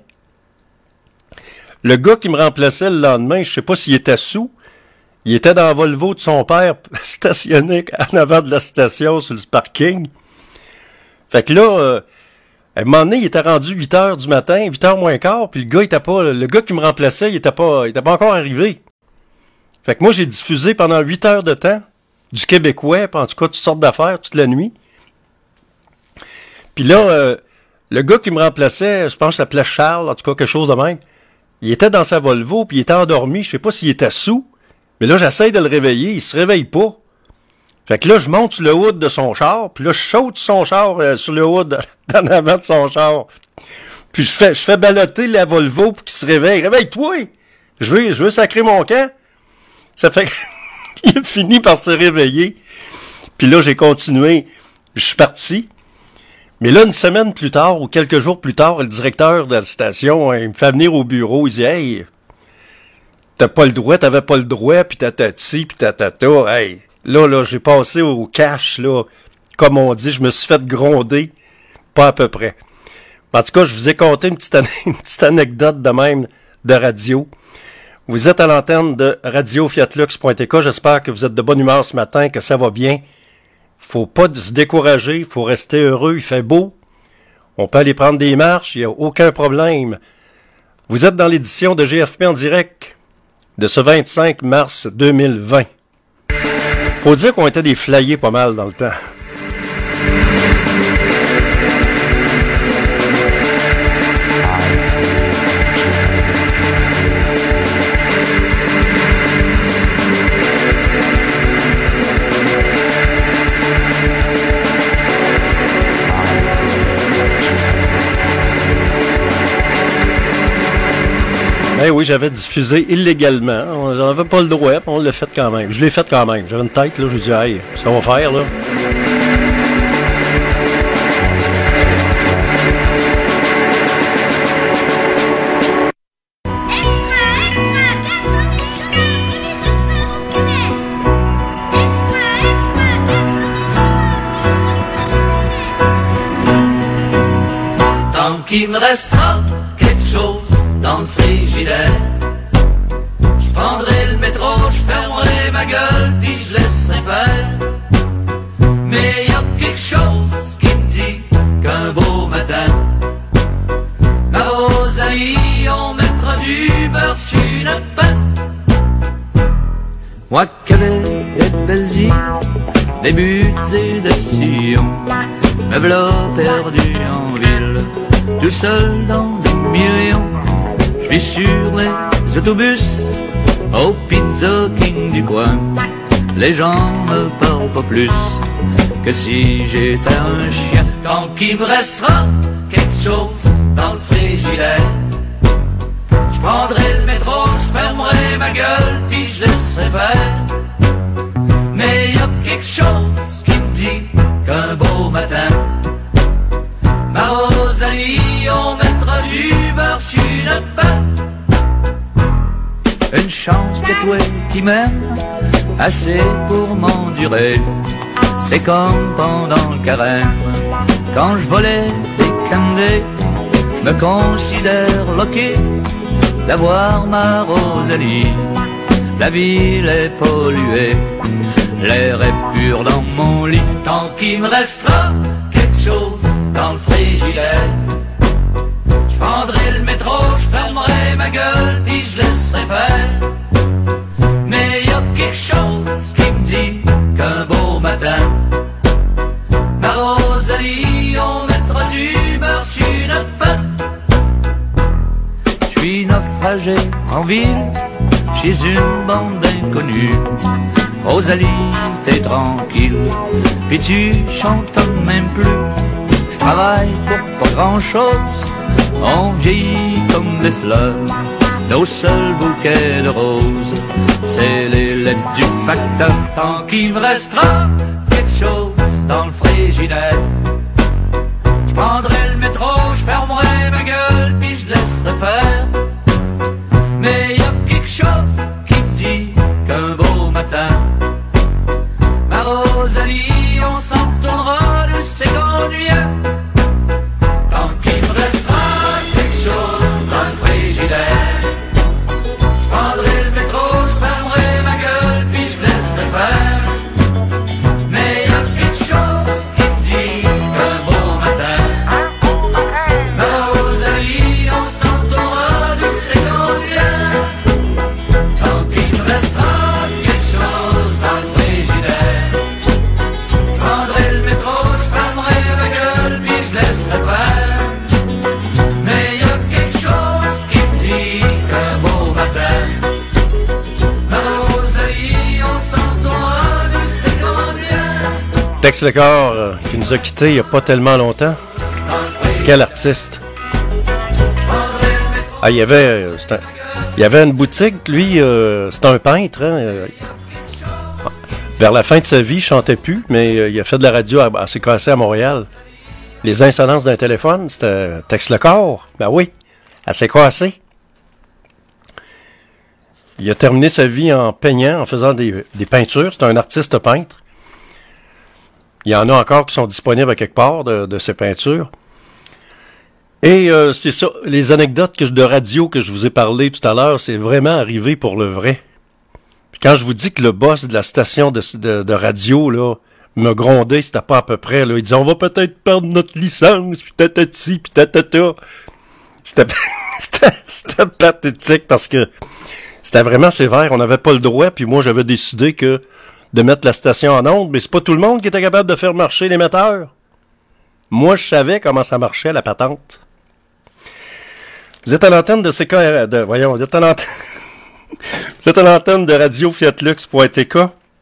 Le gars qui me remplaçait le lendemain, je sais pas s'il était sous, il était dans la Volvo de son père, stationné en avant de la station sur le parking. Fait que là, à un moment donné, il était rendu 8h du matin, 8h moins quart, puis le gars qui me remplaçait, il était pas encore arrivé. Fait que moi, j'ai diffusé pendant 8 heures de temps du québécois, en tout cas, toutes sortes d'affaires, toute la nuit. Puis là, le gars qui me remplaçait, je pense qu'il s'appelait Charles, en tout cas, quelque chose de même, il était dans sa Volvo, puis il était endormi, je sais pas s'il était sous, mais là, j'essaye de le réveiller, il se réveille pas. Fait que là, je monte sur le hood de son char, puis là, je saute sur son char, sur le hood, en avant de son char. Puis je fais balloter la Volvo pour qu'il se réveille. Réveille-toi! Je veux sacrer mon camp. Ça fait qu'il a fini par se réveiller. Puis là, j'ai continué. Je suis parti. Mais là, une semaine plus tard, ou quelques jours plus tard, le directeur de la station, il me fait venir au bureau. Il dit, hey, t'avais pas le droit, puis tatati, puis tatata. Hey, là, j'ai passé au cash, là. Comme on dit, je me suis fait gronder. Pas à peu près. En tout cas, je vous ai conté une petite anecdote de même de radio. Vous êtes à l'antenne de radio-fiatlux.tk. J'espère que vous êtes de bonne humeur ce matin, que ça va bien. Faut pas se décourager, faut rester heureux, il fait beau. On peut aller prendre des marches, il n'y a aucun problème. Vous êtes dans l'édition de GFP en direct de ce 25 mars 2020. Faut dire qu'on était des flyés pas mal dans le temps. Eh oui, j'avais diffusé illégalement. On n'avait pas le droit, puis on l'a fait quand même. Je l'ai fait quand même. J'avais une tête, là, j'ai dit, hey, ça va faire, là. Tant qu'il me restera quelque chose dans le frigidaire, je prendrai le métro, je fermerai ma gueule, puis je laisserai faire. Mais y a quelque chose qui me dit qu'un beau matin, ma Rosalie, on mettra du beurre sur le pain. Moi qui avais des belles îles, des buts et des sillons, me v'là perdu en ville, tout seul dans des millions. Je vis sur les autobus, au Pizza King du coin. Les gens me parlent pas plus que si j'étais un chien. Tant qu'il me restera quelque chose dans le frigidaire, je prendrai le métro, je fermerai ma gueule, puis je laisserai faire. Mais y a quelque chose qui me dit qu'un beau matin, ma Rosalie, on mettra du beurre sur le pain. Une chance que toi qui m'aimes assez pour m'endurer. C'est comme pendant le carême, quand je volais des candés. Je me considère loqué d'avoir ma Rosalie. La ville est polluée, l'air est pur dans mon lit. Tant qu'il me restera quelque chose dans le frigidaire, je prendrai le métro, je fermerai ma gueule, puis je laisserai faire. Mais y a quelque chose qui me dit qu'un beau matin, ma Rosalie, on mettra du beurre sur le pain. Je suis naufragé en ville, chez une bande d'inconnus. Rosalie, t'es tranquille, puis tu chantonnes même plus. Je travaille pour pas grand chose, on vieillit comme des fleurs. Nos seuls bouquets de roses, c'est les lettres du facteur. Tant qu'il me restera quelque chose dans le frigidaire, je prendrai le métro, je fermerai ma gueule, puis je laisserai faire. Mais y a quelque chose qui me dit qu'un beau matin, ma Rosalie, on s'en tournera de ses conduits. Tant qu'il me restera quelque chose dans le frigidaire, je prendrai le métro, je fermerai ma gueule, puis je laisserai faire. Mais y a quelque chose qui me dit qu'un beau matin, ma Rosalie, on s'en tournera de ses conduits. Tant qu'il me restera quelque chose dans le frigidaire, je prendrai le métro, je fermerai ma gueule, puis je laisserai faire. Mais y a quelque chose qui me dit qu'un beau matin, ma Rosalie, on s'entendra de ses conduits. Tex Lecor, qui nous a quittés il n'y a pas tellement longtemps. Quel artiste! Ah, il y avait une boutique, lui, c'est un peintre. Hein, vers la fin de sa vie, il chantait plus, mais il a fait de la radio à CKC à Montréal. Les insolences d'un téléphone, c'était Tex Lecor. Ben oui, à CKC. Il a terminé sa vie en peignant, en faisant des peintures. C'est un artiste peintre. Il y en a encore qui sont disponibles à quelque part de ces peintures. Et c'est ça, les anecdotes de radio que je vous ai parlé tout à l'heure, c'est vraiment arrivé pour le vrai. Puis quand je vous dis que le boss de la station de radio, là, me grondait, c'était pas à peu près, là, il disait, on va peut-être perdre notre licence, puis tatati, puis tatata. C'était pathétique parce que c'était vraiment sévère, on n'avait pas le droit, puis moi j'avais décidé que de mettre la station en onde, mais c'est pas tout le monde qui était capable de faire marcher l'émetteur. Moi, je savais comment ça marchait, la patente. Vous êtes à l'antenne de CKR... vous êtes à l'antenne... vous êtes à l'antenne de Radio Fiatlux.tk.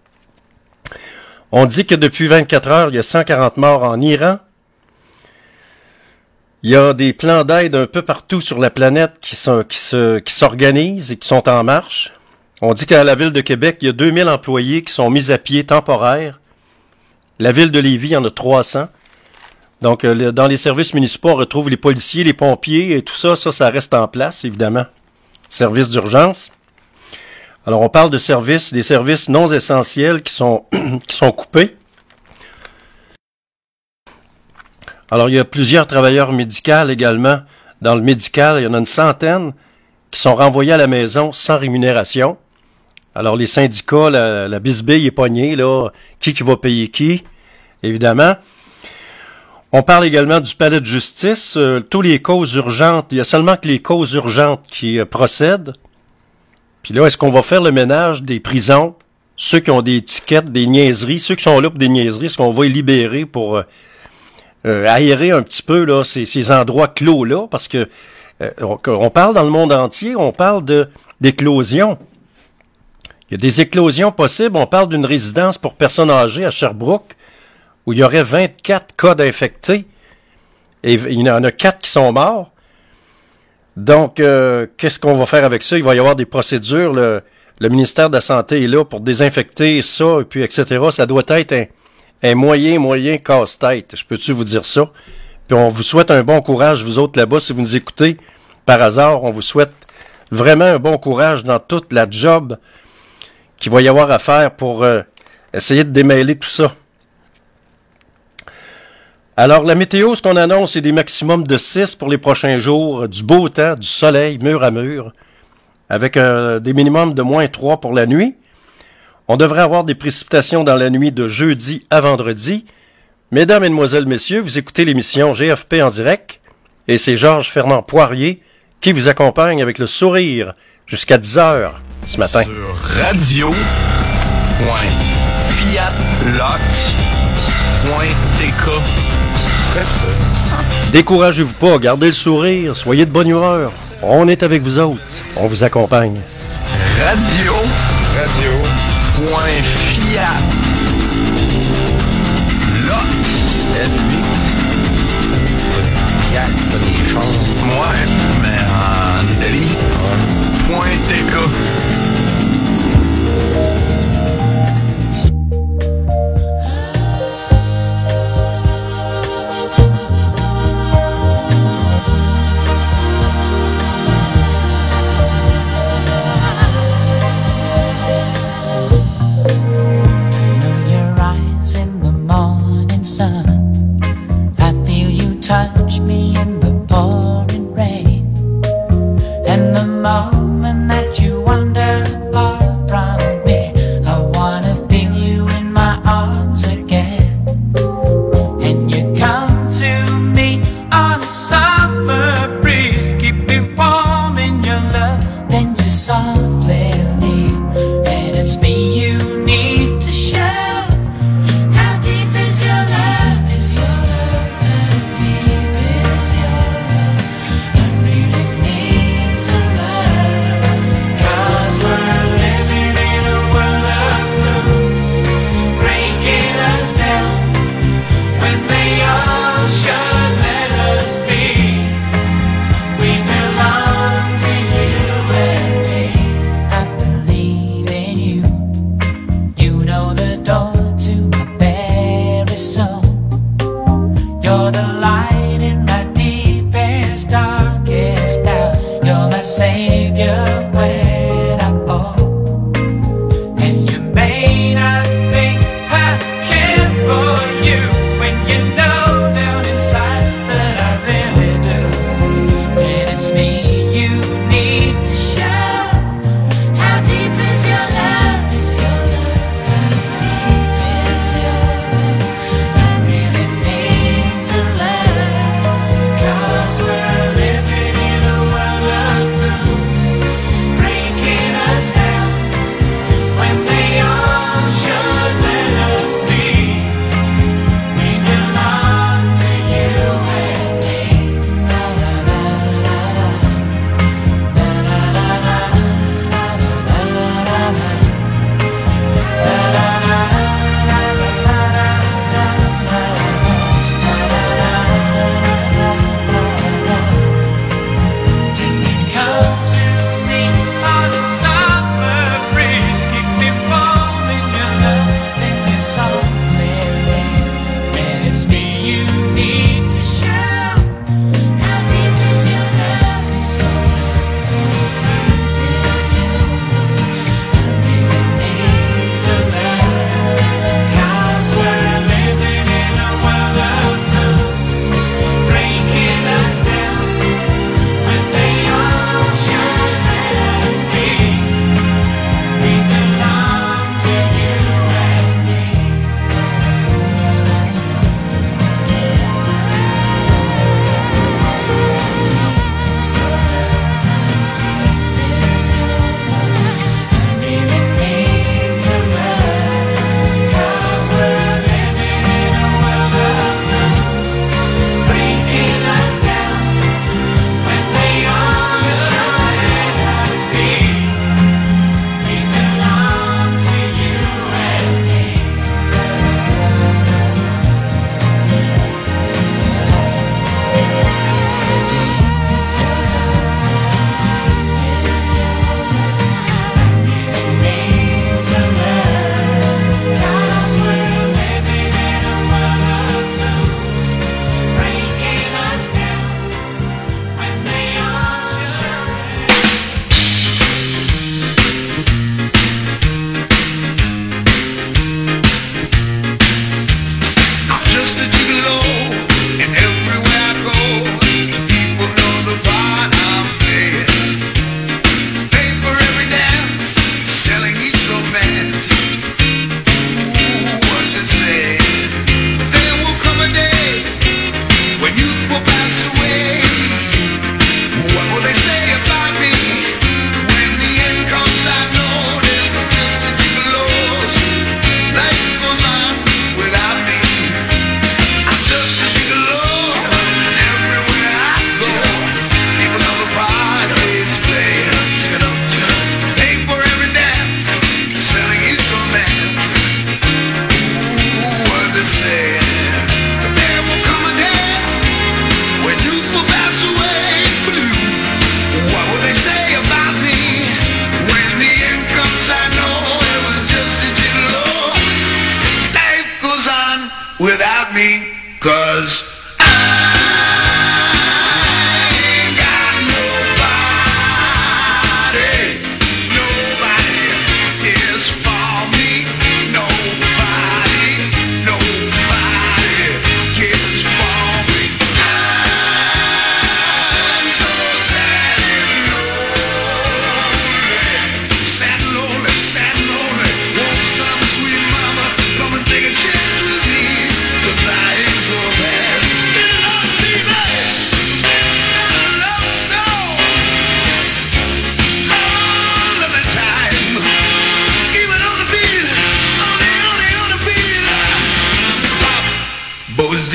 On dit que depuis 24 heures, il y a 140 morts en Iran. Il y a des plans d'aide un peu partout sur la planète qui s'organisent et qui sont en marche. On dit qu'à la ville de Québec, il y a 2000 employés qui sont mis à pied temporaires. La ville de Lévis, il y en a 300. Donc, dans les services municipaux, on retrouve les policiers, les pompiers et tout ça. Ça reste en place, évidemment. Services d'urgence. Alors, on parle de services, des services non essentiels qui sont coupés. Alors, il y a plusieurs travailleurs médicaux également. Dans le médical, il y en a une centaine qui sont renvoyés à la maison sans rémunération. Alors, les syndicats, la bisbille est pognée, là. Qui va payer qui? Évidemment. On parle également du palais de justice. Tous les causes urgentes, il y a seulement que les causes urgentes qui procèdent. Puis là, est-ce qu'on va faire le ménage des prisons? Ceux qui ont des étiquettes, des niaiseries, ceux qui sont là pour des niaiseries, est-ce qu'on va les libérer pour aérer un petit peu là ces endroits clos-là? Parce que on parle dans le monde entier, on parle d'éclosion. Il y a des éclosions possibles. On parle d'une résidence pour personnes âgées à Sherbrooke où il y aurait 24 cas d'infectés et il y en a 4 qui sont morts. Donc, qu'est-ce qu'on va faire avec ça? Il va y avoir des procédures. Le ministère de la Santé est là pour désinfecter ça, et puis etc. Ça doit être un moyen casse-tête. Je peux-tu vous dire ça? Puis on vous souhaite un bon courage, vous autres là-bas, si vous nous écoutez par hasard. On vous souhaite vraiment un bon courage dans toute la job qu'il va y avoir à faire pour essayer de démêler tout ça. Alors, la météo, ce qu'on annonce, c'est des maximums de 6 pour les prochains jours, du beau temps, du soleil, mur à mur, avec des minimums de moins 3 pour la nuit. On devrait avoir des précipitations dans la nuit de jeudi à vendredi. Mesdames, Mesdemoiselles, Messieurs, vous écoutez l'émission GFP en direct, et c'est Georges Fernand Poirier qui vous accompagne avec le sourire jusqu'à 10h ce matin. Sur radio.fiatlox.tk. Fais ça. Découragez-vous pas, gardez le sourire, soyez de bonne humeur. On est avec vous autres, on vous accompagne. Radio.fiat. Fiat, t'as des choses. Ouais, mais en Italie. .tk. Touch me in the pouring rain.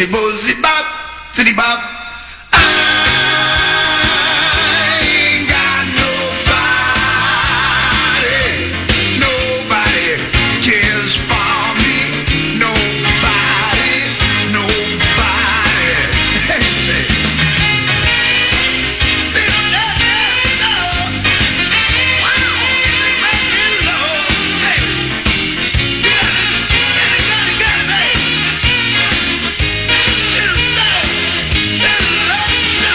Zibby boo zibop, zibby bop. I ain't got nobody, nobody cares for me, nobody, nobody. Hey, say, see that so, wow, see me low, hey, got it, baby. It's so, it's low, so.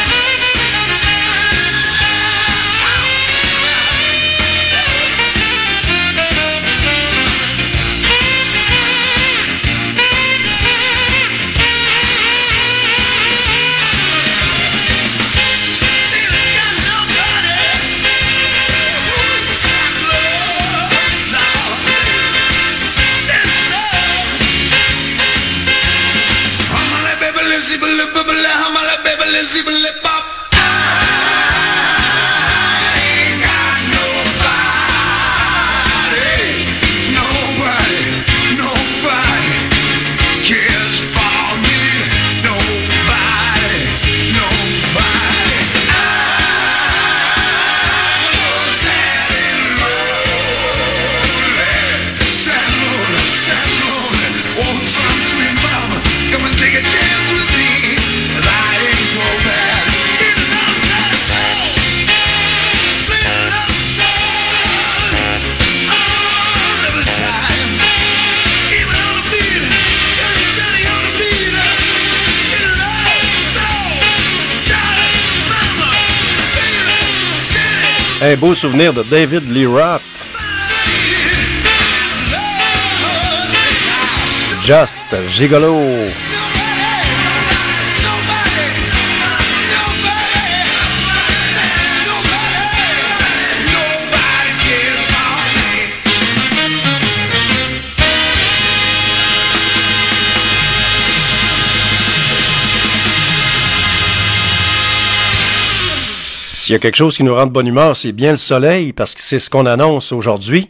Un beau souvenir de David Lee Roth. Just Gigolo. S'il y a quelque chose qui nous rend de bonne humeur, c'est bien le soleil, parce que c'est ce qu'on annonce aujourd'hui.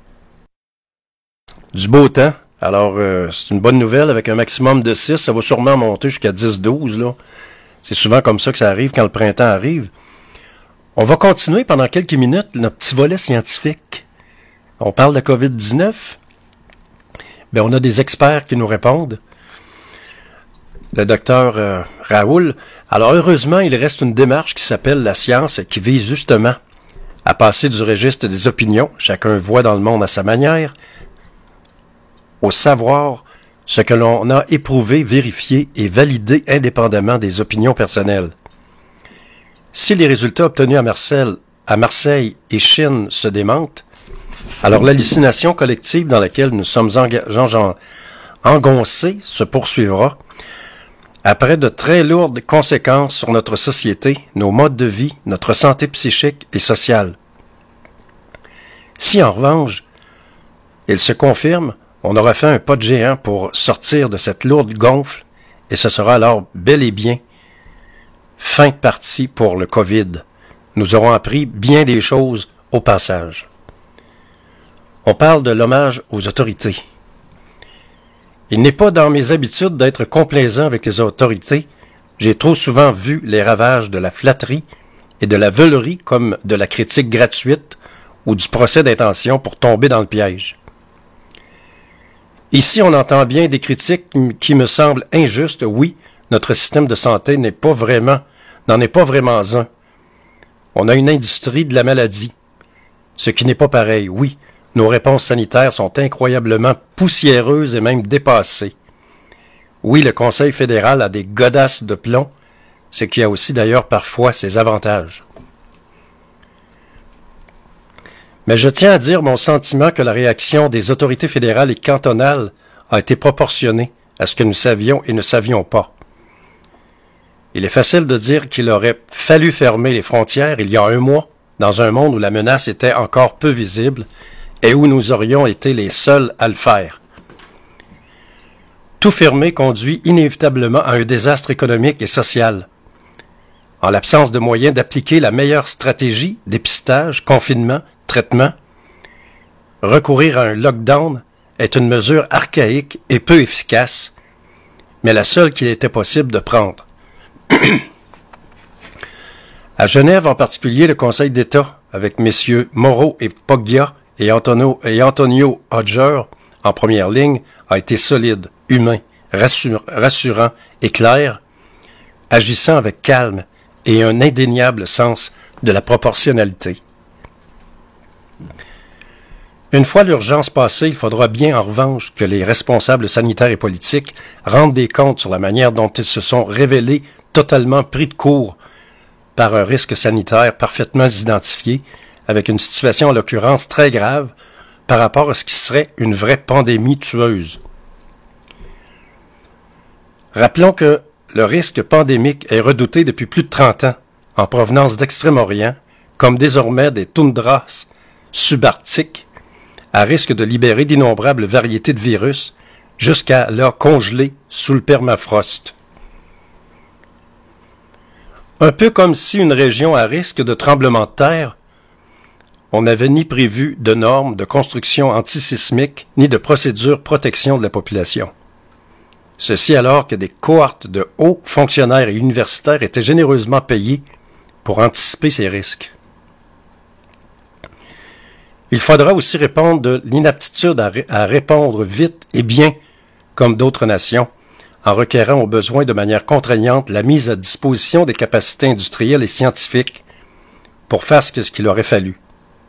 Du beau temps. Alors, c'est une bonne nouvelle avec un maximum de 6. Ça va sûrement monter jusqu'à 10-12, là. C'est souvent comme ça que ça arrive quand le printemps arrive. On va continuer pendant quelques minutes notre petit volet scientifique. On parle de COVID-19. Bien, on a des experts qui nous répondent. Le docteur Raoul. Alors, heureusement, il reste une démarche qui s'appelle la science, qui vise justement à passer du registre des opinions, chacun voit dans le monde à sa manière, au savoir ce que l'on a éprouvé, vérifié et validé indépendamment des opinions personnelles. Si les résultats obtenus à Marseille et Chine se démentent, alors l'hallucination collective dans laquelle nous sommes engoncés se poursuivra, après de très lourdes conséquences sur notre société, nos modes de vie, notre santé psychique et sociale. Si en revanche, il se confirme, on aura fait un pas de géant pour sortir de cette lourde gonfle, et ce sera alors bel et bien fin de partie pour le COVID. Nous aurons appris bien des choses au passage. On parle de l'hommage aux autorités. Il n'est pas dans mes habitudes d'être complaisant avec les autorités. J'ai trop souvent vu les ravages de la flatterie et de la veulerie comme de la critique gratuite ou du procès d'intention pour tomber dans le piège. Ici, on entend bien des critiques qui me semblent injustes. Oui, notre système de santé n'en est pas vraiment un. On a une industrie de la maladie, ce qui n'est pas pareil. Oui, nos réponses sanitaires sont incroyablement poussiéreuses et même dépassées. Oui, le Conseil fédéral a des godasses de plomb, ce qui a aussi d'ailleurs parfois ses avantages. Mais je tiens à dire mon sentiment que la réaction des autorités fédérales et cantonales a été proportionnée à ce que nous savions et ne savions pas. Il est facile de dire qu'il aurait fallu fermer les frontières il y a un mois, dans un monde où la menace était encore peu visible et où nous aurions été les seuls à le faire. Tout fermer conduit inévitablement à un désastre économique et social. En l'absence de moyens d'appliquer la meilleure stratégie, dépistage, confinement, traitement, recourir à un lockdown est une mesure archaïque et peu efficace, mais la seule qu'il était possible de prendre. À Genève, en particulier, le Conseil d'État, avec messieurs Moreau et Poggia et Antonio Hodger en première ligne, a été solide, humain, rassurant et clair, agissant avec calme et un indéniable sens de la proportionnalité. Une fois l'urgence passée, il faudra bien en revanche que les responsables sanitaires et politiques rendent des comptes sur la manière dont ils se sont révélés totalement pris de court par un risque sanitaire parfaitement identifié, avec une situation en l'occurrence très grave par rapport à ce qui serait une vraie pandémie tueuse. Rappelons que le risque pandémique est redouté depuis plus de 30 ans en provenance d'Extrême-Orient, comme désormais des toundras subarctiques, à risque de libérer d'innombrables variétés de virus jusqu'à là congelés sous le permafrost. Un peu comme si une région à risque de tremblement de terre, on n'avait ni prévu de normes de construction antisismique ni de procédures protection de la population. Ceci alors que des cohortes de hauts fonctionnaires et universitaires étaient généreusement payés pour anticiper ces risques. Il faudra aussi répondre de l'inaptitude à répondre vite et bien, comme d'autres nations, en requérant au besoin de manière contraignante la mise à disposition des capacités industrielles et scientifiques pour faire ce qu'il aurait fallu.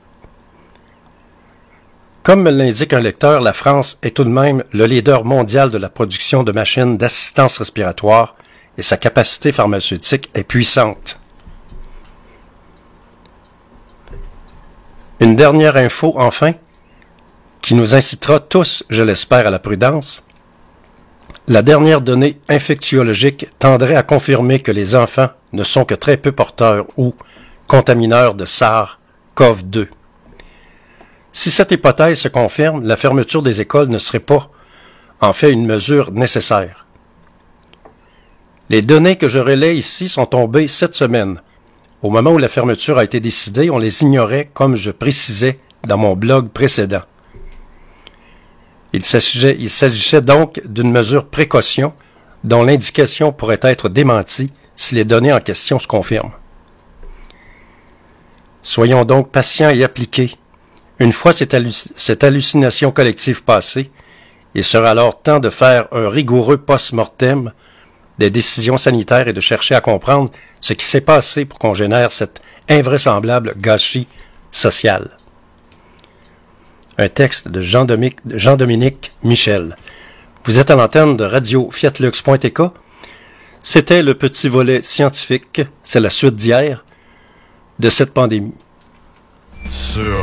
Comme me l'indique un lecteur, la France est tout de même le leader mondial de la production de machines d'assistance respiratoire et sa capacité pharmaceutique est puissante. Une dernière info, enfin, qui nous incitera tous, je l'espère, à la prudence. La dernière donnée infectiologique tendrait à confirmer que les enfants ne sont que très peu porteurs ou contamineurs de SARS-CoV-2. Si cette hypothèse se confirme, la fermeture des écoles ne serait pas, en fait, une mesure nécessaire. Les données que je relaie ici sont tombées cette semaine. Au moment où la fermeture a été décidée, on les ignorait, comme je précisais dans mon blog précédent. Il s'agissait donc d'une mesure précaution dont l'indication pourrait être démentie si les données en question se confirment. Soyons donc patients et appliqués. Une fois cette hallucination collective passée, il sera alors temps de faire un rigoureux post-mortem des décisions sanitaires et de chercher à comprendre ce qui s'est passé pour qu'on génère cet invraisemblable gâchis social. Un texte de Jean-Dominique Michel. Vous êtes à l'antenne de Radio Fiatlux.tk. C'était le petit volet scientifique, c'est la suite d'hier de cette pandémie. Sur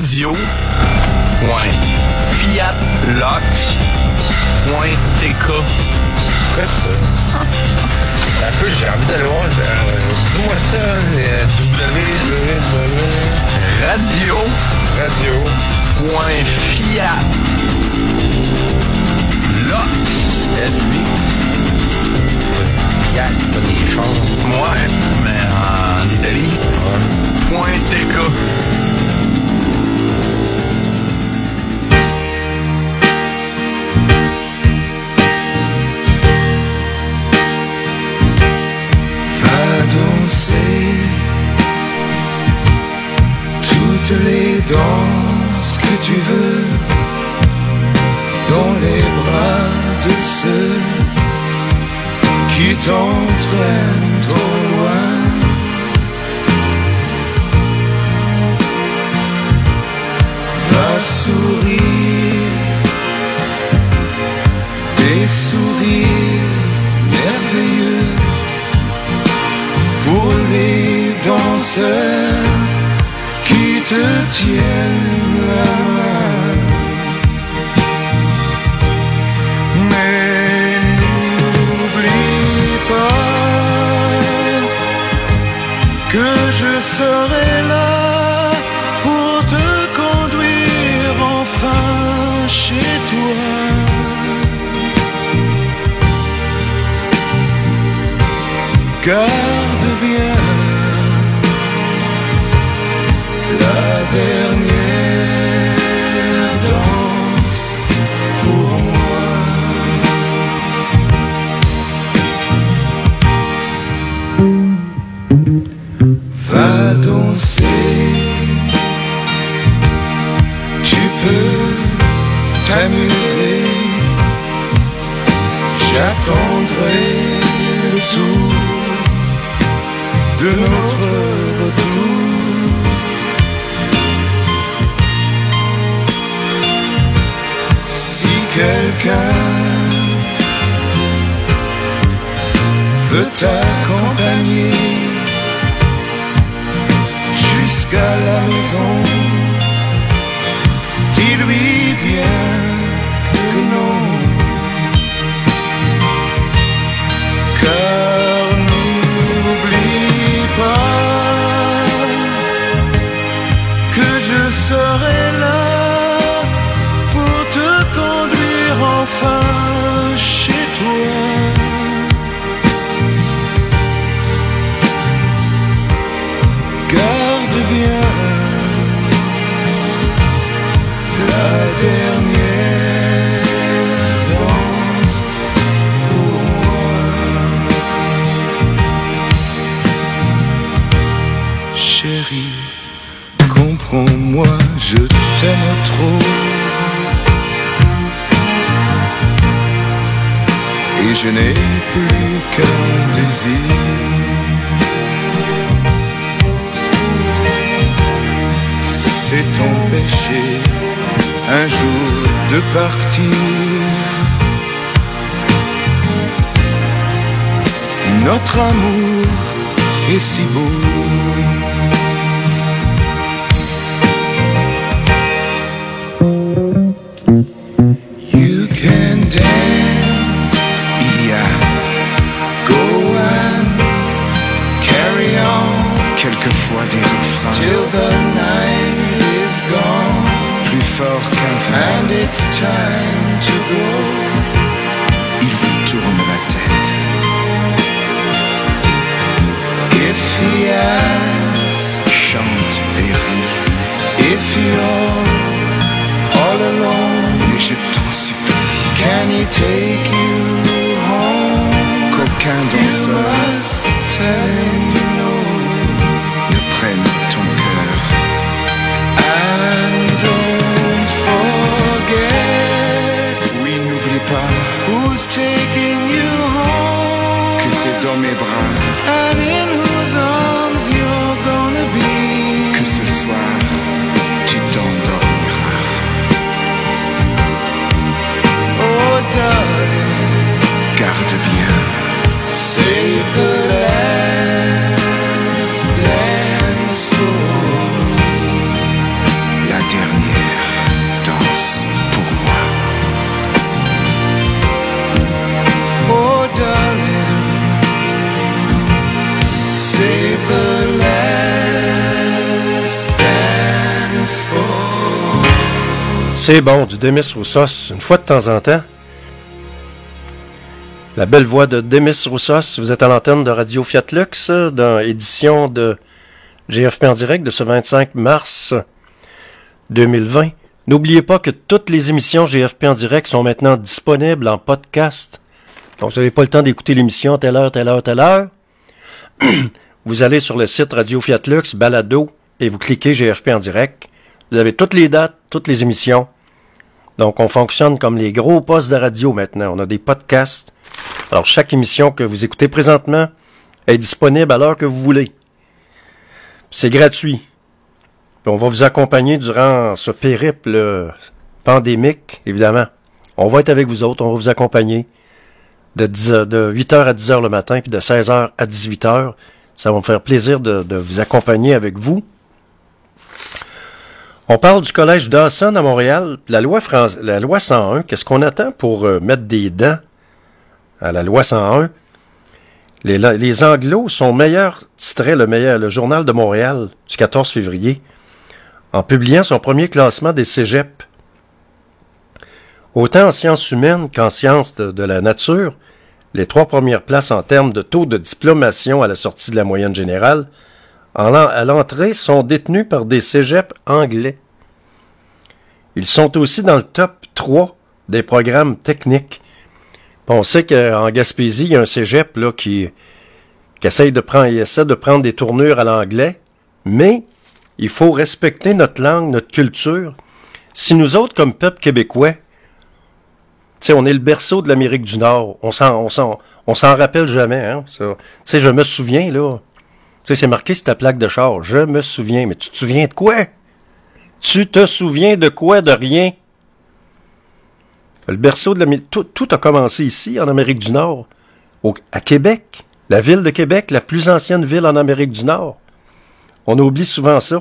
radio.fiatlux.tk. Quoi ça? Un peu, j'ai envie d'aller voir. Dis-moi ça, Fiat, pas des choses. Ouais, mais en Italie. .tk. Danser toutes les danses que tu veux dans les bras de ceux qui t'entraînent au loin. Va sourire des sourires merveilleux pour les danseurs qui te tiennent la main. Mais n'oublie pas que je serai là pour te conduire enfin chez toi. Garde bien la dernière danse pour moi. quelqu'un veut t'accompagner jusqu'à la maison, dis-lui bien que non. Car n'oublie pas que je serai là pour te conduire enfin chez toi. Garde bien la dernière danse pour moi. Chérie, comprends-moi, je t'aime trop. Et je n'ai plus qu'un désir, c'est ton péché un jour de partir. Notre amour est si beau. You can dance, il y a go and carry on, quelquefois des refrains, till the night is gone, plus fort qu'un vent, and it's time to go. Il vous tourne la tête. If he asks, chante et rit. If you're all alone, mais je t'en supplie, can he take you home? Qu'aucun danseur, you must tell him no, ne prenne ton cœur. And don't forget, oui, n'oublie pas, who's taking you home, que c'est dans mes bras, and in whose arms you're gonna be, que ce soir tu t'endormiras. Oh darling, garde bien, save the last dance for me, la dernière danse pour moi. Oh darling, save the last dance for me. C'est bon, du Demis Roussos, une fois de temps en temps. La belle voix de Demis Roussos, vous êtes à l'antenne de Radio Fiat Lux, dans édition de GFP en direct de ce 25 mars 2020. N'oubliez pas que toutes les émissions GFP en direct sont maintenant disponibles en podcast. Donc, vous n'avez pas le temps d'écouter l'émission telle heure, telle heure, telle heure. Vous allez sur le site Radio Fiat Lux, Balado, et vous cliquez GFP en direct. Vous avez toutes les dates, toutes les émissions. Donc, on fonctionne comme les gros postes de radio maintenant. On a des podcasts. Alors, chaque émission que vous écoutez présentement est disponible à l'heure que vous voulez. C'est gratuit. Puis on va vous accompagner durant ce périple pandémique, évidemment. On va être avec vous autres, on va vous accompagner de 8h à 10h le matin, puis de 16h à 18h. Ça va me faire plaisir de vous accompagner avec vous. On parle du collège Dawson à Montréal. La loi 101, qu'est-ce qu'on attend pour mettre des dents à la loi 101? Les Anglos sont meilleurs, titrait le Journal de Montréal du 14 février, en publiant son premier classement des cégeps. Autant en sciences humaines qu'en sciences de la nature, les 3 premières places en termes de taux de diplomation à la sortie de la moyenne générale, à l'entrée, sont détenus par des cégeps anglais. Ils sont aussi dans le top 3 des programmes techniques. On sait qu'en Gaspésie, il y a un cégep là, qui essaie de prendre des tournures à l'anglais, mais il faut respecter notre langue, notre culture. Si nous autres, comme peuple québécois, on est le berceau de l'Amérique du Nord, on s'en rappelle jamais. Hein, je me souviens, là, c'est marqué sur ta plaque de char, je me souviens, mais tu te souviens de quoi? Tu te souviens de quoi? De rien. Le berceau de la... Tout a commencé ici, en Amérique du Nord, à Québec. La ville de Québec, la plus ancienne ville en Amérique du Nord. On oublie souvent ça.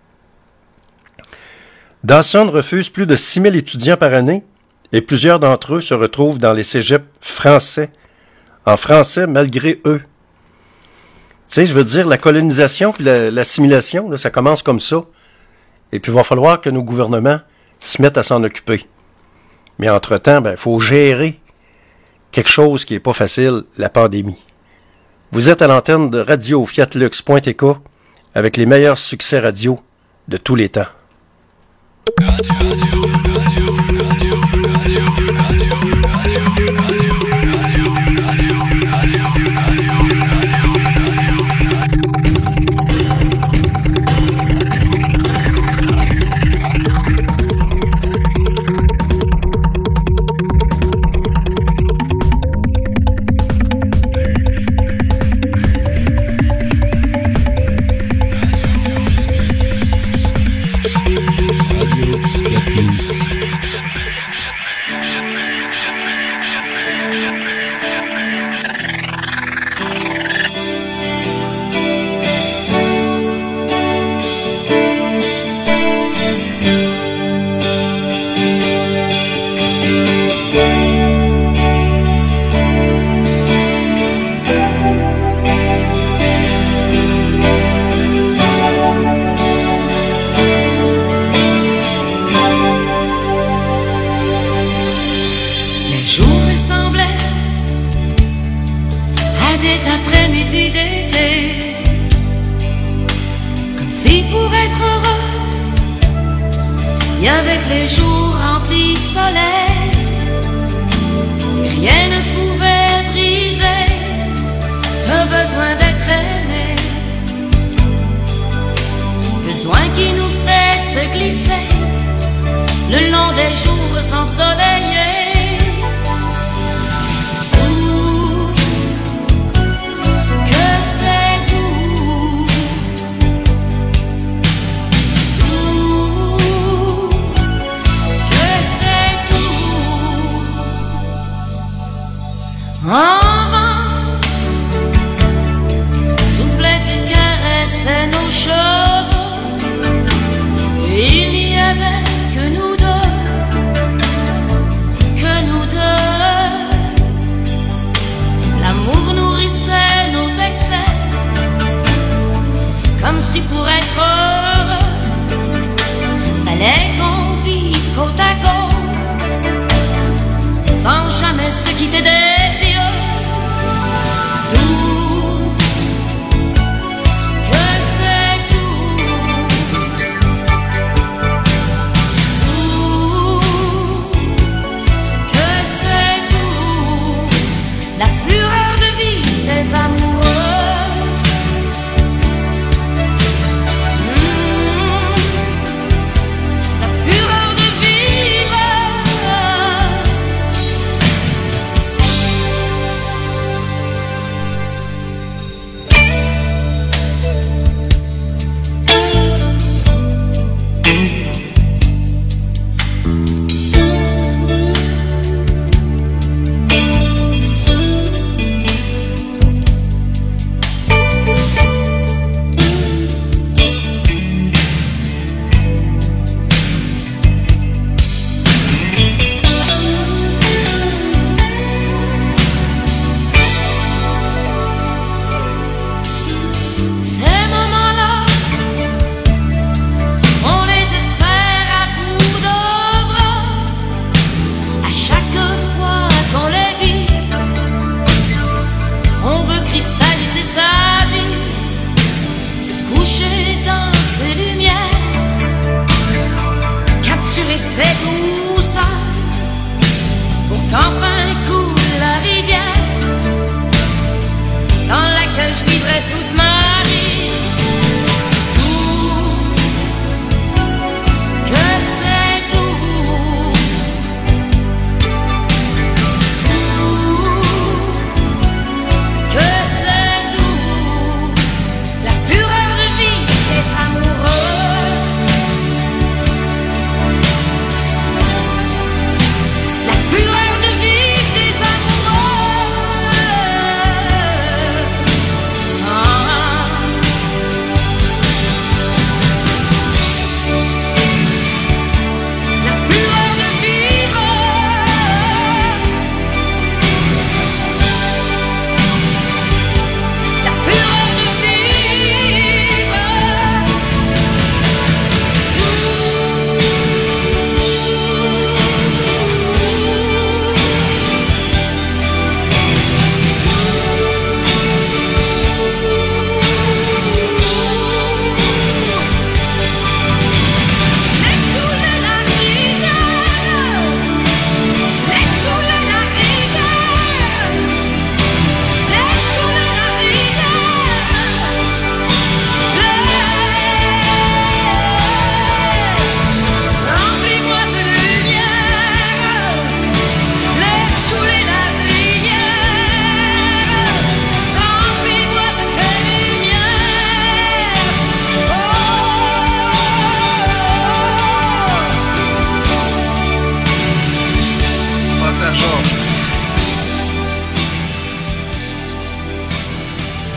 Dawson refuse plus de 6 000 étudiants par année et plusieurs d'entre eux se retrouvent dans les cégeps français, en français malgré eux. Tu sais, je veux dire, la colonisation puis l'assimilation, là, ça commence comme ça. Et puis, il va falloir que nos gouvernements se mettent à s'en occuper. Mais entre-temps, il faut gérer quelque chose qui n'est pas facile, la pandémie. Vous êtes à l'antenne de Radio Fiatlux.tk avec les meilleurs succès radio de tous les temps.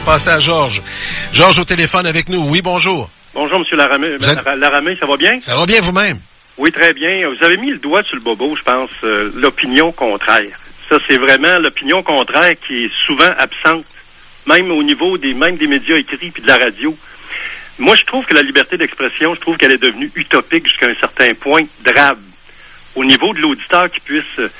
passer à Georges. Georges au téléphone avec nous. Oui, bonjour. Bonjour, M. Laramé. Laramé, ça va bien? Ça va bien vous-même? Oui, très bien. Vous avez mis le doigt sur le bobo, je pense, l'opinion contraire. Ça, c'est vraiment l'opinion contraire qui est souvent absente, même au niveau des médias écrits puis de la radio. Moi, je trouve que la liberté d'expression, je trouve qu'elle est devenue utopique jusqu'à un certain point, drabe. Au niveau de l'auditeur qui puisse...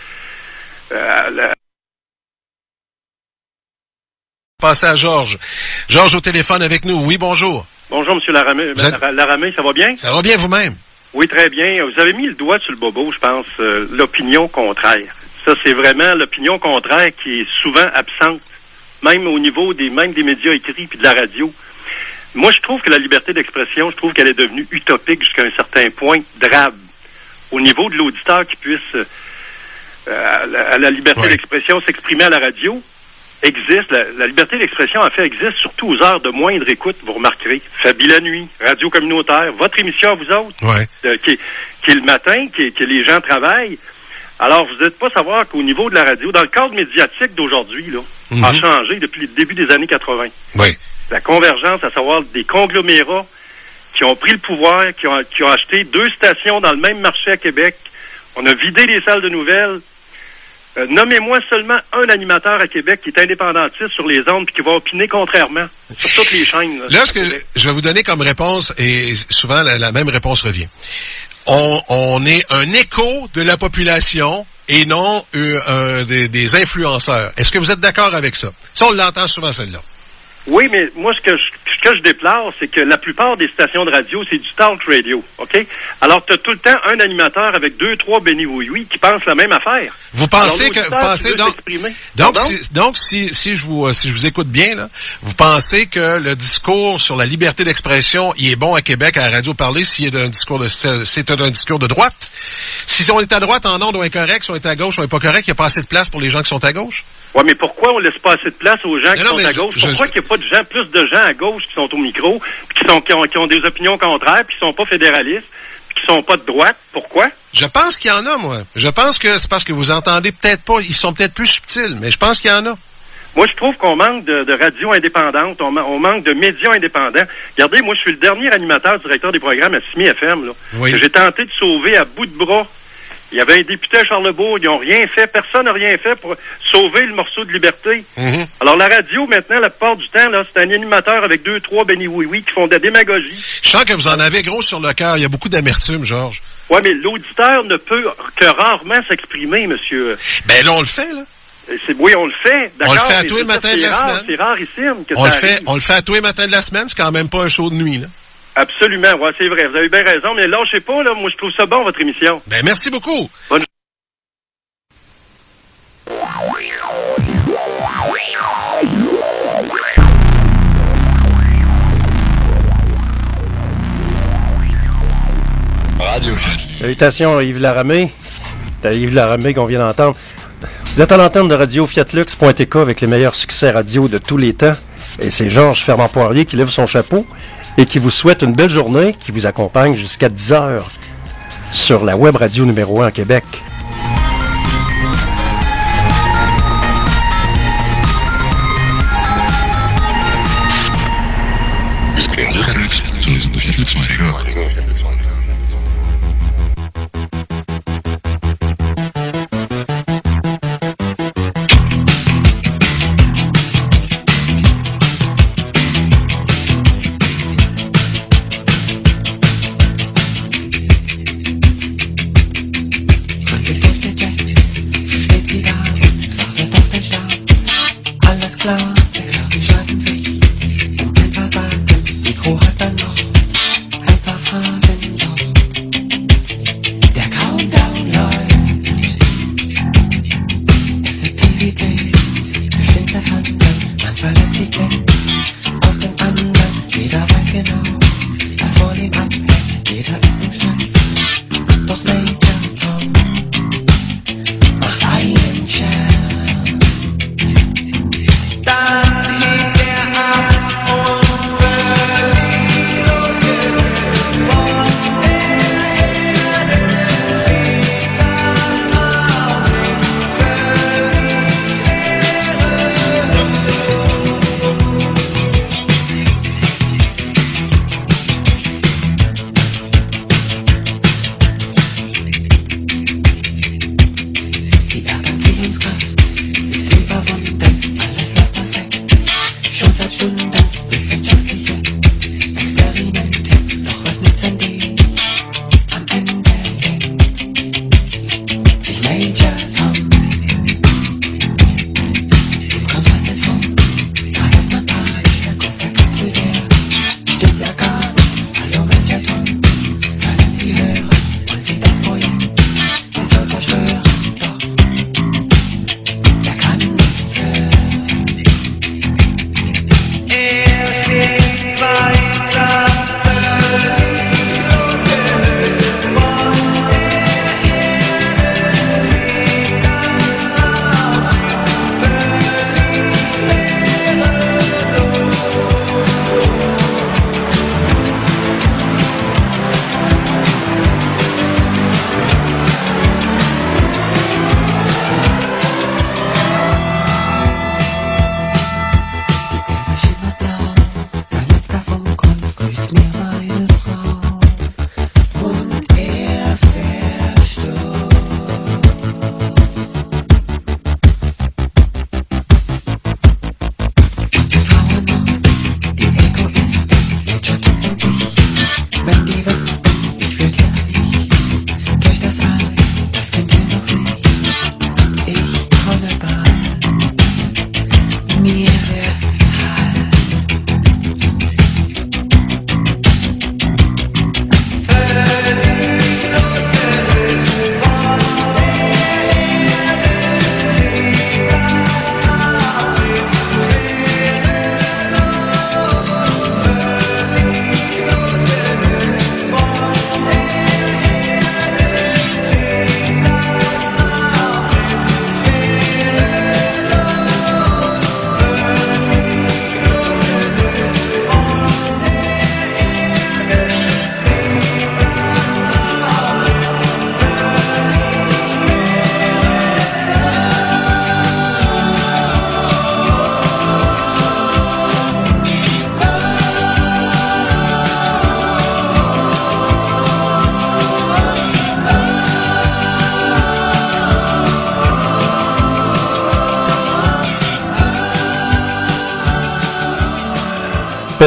Passer à Georges. Georges au téléphone avec nous. Oui, bonjour. Bonjour, M. Laramé. Laramé, ça va bien? Ça va bien vous-même? Oui, très bien. Vous avez mis le doigt sur le bobo, je pense, l'opinion contraire. Ça, c'est vraiment l'opinion contraire qui est souvent absente, même au niveau des médias écrits puis de la radio. Moi, je trouve que la liberté d'expression, je trouve qu'elle est devenue utopique jusqu'à un certain point, drabe. Au niveau de l'auditeur qui puisse, à la liberté d'expression, s'exprimer à la radio, existe. La liberté d'expression, en fait, existe surtout aux heures de moindre écoute, vous remarquerez. Fabi la nuit, radio communautaire, votre émission à vous autres, qui est le matin, que les gens travaillent. Alors, vous n'êtes pas savoir qu'au niveau de la radio, dans le cadre médiatique d'aujourd'hui, là, a changé depuis le début des années 80. Oui. La convergence, à savoir des conglomérats qui ont pris le pouvoir, qui ont acheté 2 stations dans le même marché à Québec. On a vidé les salles de nouvelles. Nommez-moi seulement un animateur à Québec qui est indépendantiste sur les ondes et qui va opiner contrairement sur toutes les chaînes. Là, ce que je vais vous donner comme réponse, et souvent la même réponse revient. On est un écho de la population et non des influenceurs. Est-ce que vous êtes d'accord avec ça? Ça, on l'entend souvent, celle-là. Oui, mais moi, ce que je déplore, c'est que la plupart des stations de radio, c'est du talk radio, OK? Alors, tu as tout le temps un animateur avec 2-3 béni oui qui pensent la même affaire. Vous pensez donc si je vous écoute bien là, vous pensez que le discours sur la liberté d'expression, il est bon à Québec à la radio parler s'il est un discours c'est un discours de droite? Si on est à droite en ondes, on est correct, si on est à gauche, on est pas correct, il n'y a pas assez de place pour les gens qui sont à gauche? Oui, mais pourquoi on laisse pas assez de place aux gens qui sont à gauche? Pourquoi qu'il n'y a pas plus de gens à gauche qui sont au micro, puis qui ont des opinions contraires, puis qui sont pas fédéralistes, puis qui sont pas de droite? Pourquoi? Je pense qu'il y en a, moi. Je pense que c'est parce que vous entendez peut-être pas, ils sont peut-être plus subtils, mais je pense qu'il y en a. Moi, je trouve qu'on manque de radio indépendante, on manque de médias indépendants. Regardez, moi, je suis le dernier animateur, directeur des programmes à Simi FM, là, que j'ai tenté de sauver à bout de bras. Il y avait un député à Charlebourg, ils n'ont rien fait, personne n'a rien fait pour sauver le morceau de liberté. Alors la radio, maintenant, la plupart du temps, là, c'est un animateur avec 2-3 béni oui qui font de la démagogie. Je sens que vous en avez gros sur le cœur, il y a beaucoup d'amertume, Georges. Oui, mais l'auditeur ne peut que rarement s'exprimer, monsieur. Ben là, on le fait, là. Oui, on le fait, d'accord. On le fait à tous les matins de la semaine. C'est rarissime que on le fait à tous les matins de la semaine, c'est quand même pas un show de nuit, là. Absolument, ouais, c'est vrai. Vous avez bien raison, mais lâchez pas, là. Moi, je trouve ça bon, votre émission. Ben, merci beaucoup. Bonne Radio Chatlux. Salutations à Yves Laramé. C'est Yves Laramé qu'on vient d'entendre. Vous êtes à l'antenne de Radio Fiatlux.tk avec les meilleurs succès radio de tous les temps. Et c'est Georges Fermant-Poirier qui lève son chapeau et qui vous souhaite une belle journée, qui vous accompagne jusqu'à 10h sur la web radio numéro 1 à Québec. Sur les ondes de Fiatlux.tk. Dann hebt er ab und verlieh losgelöst von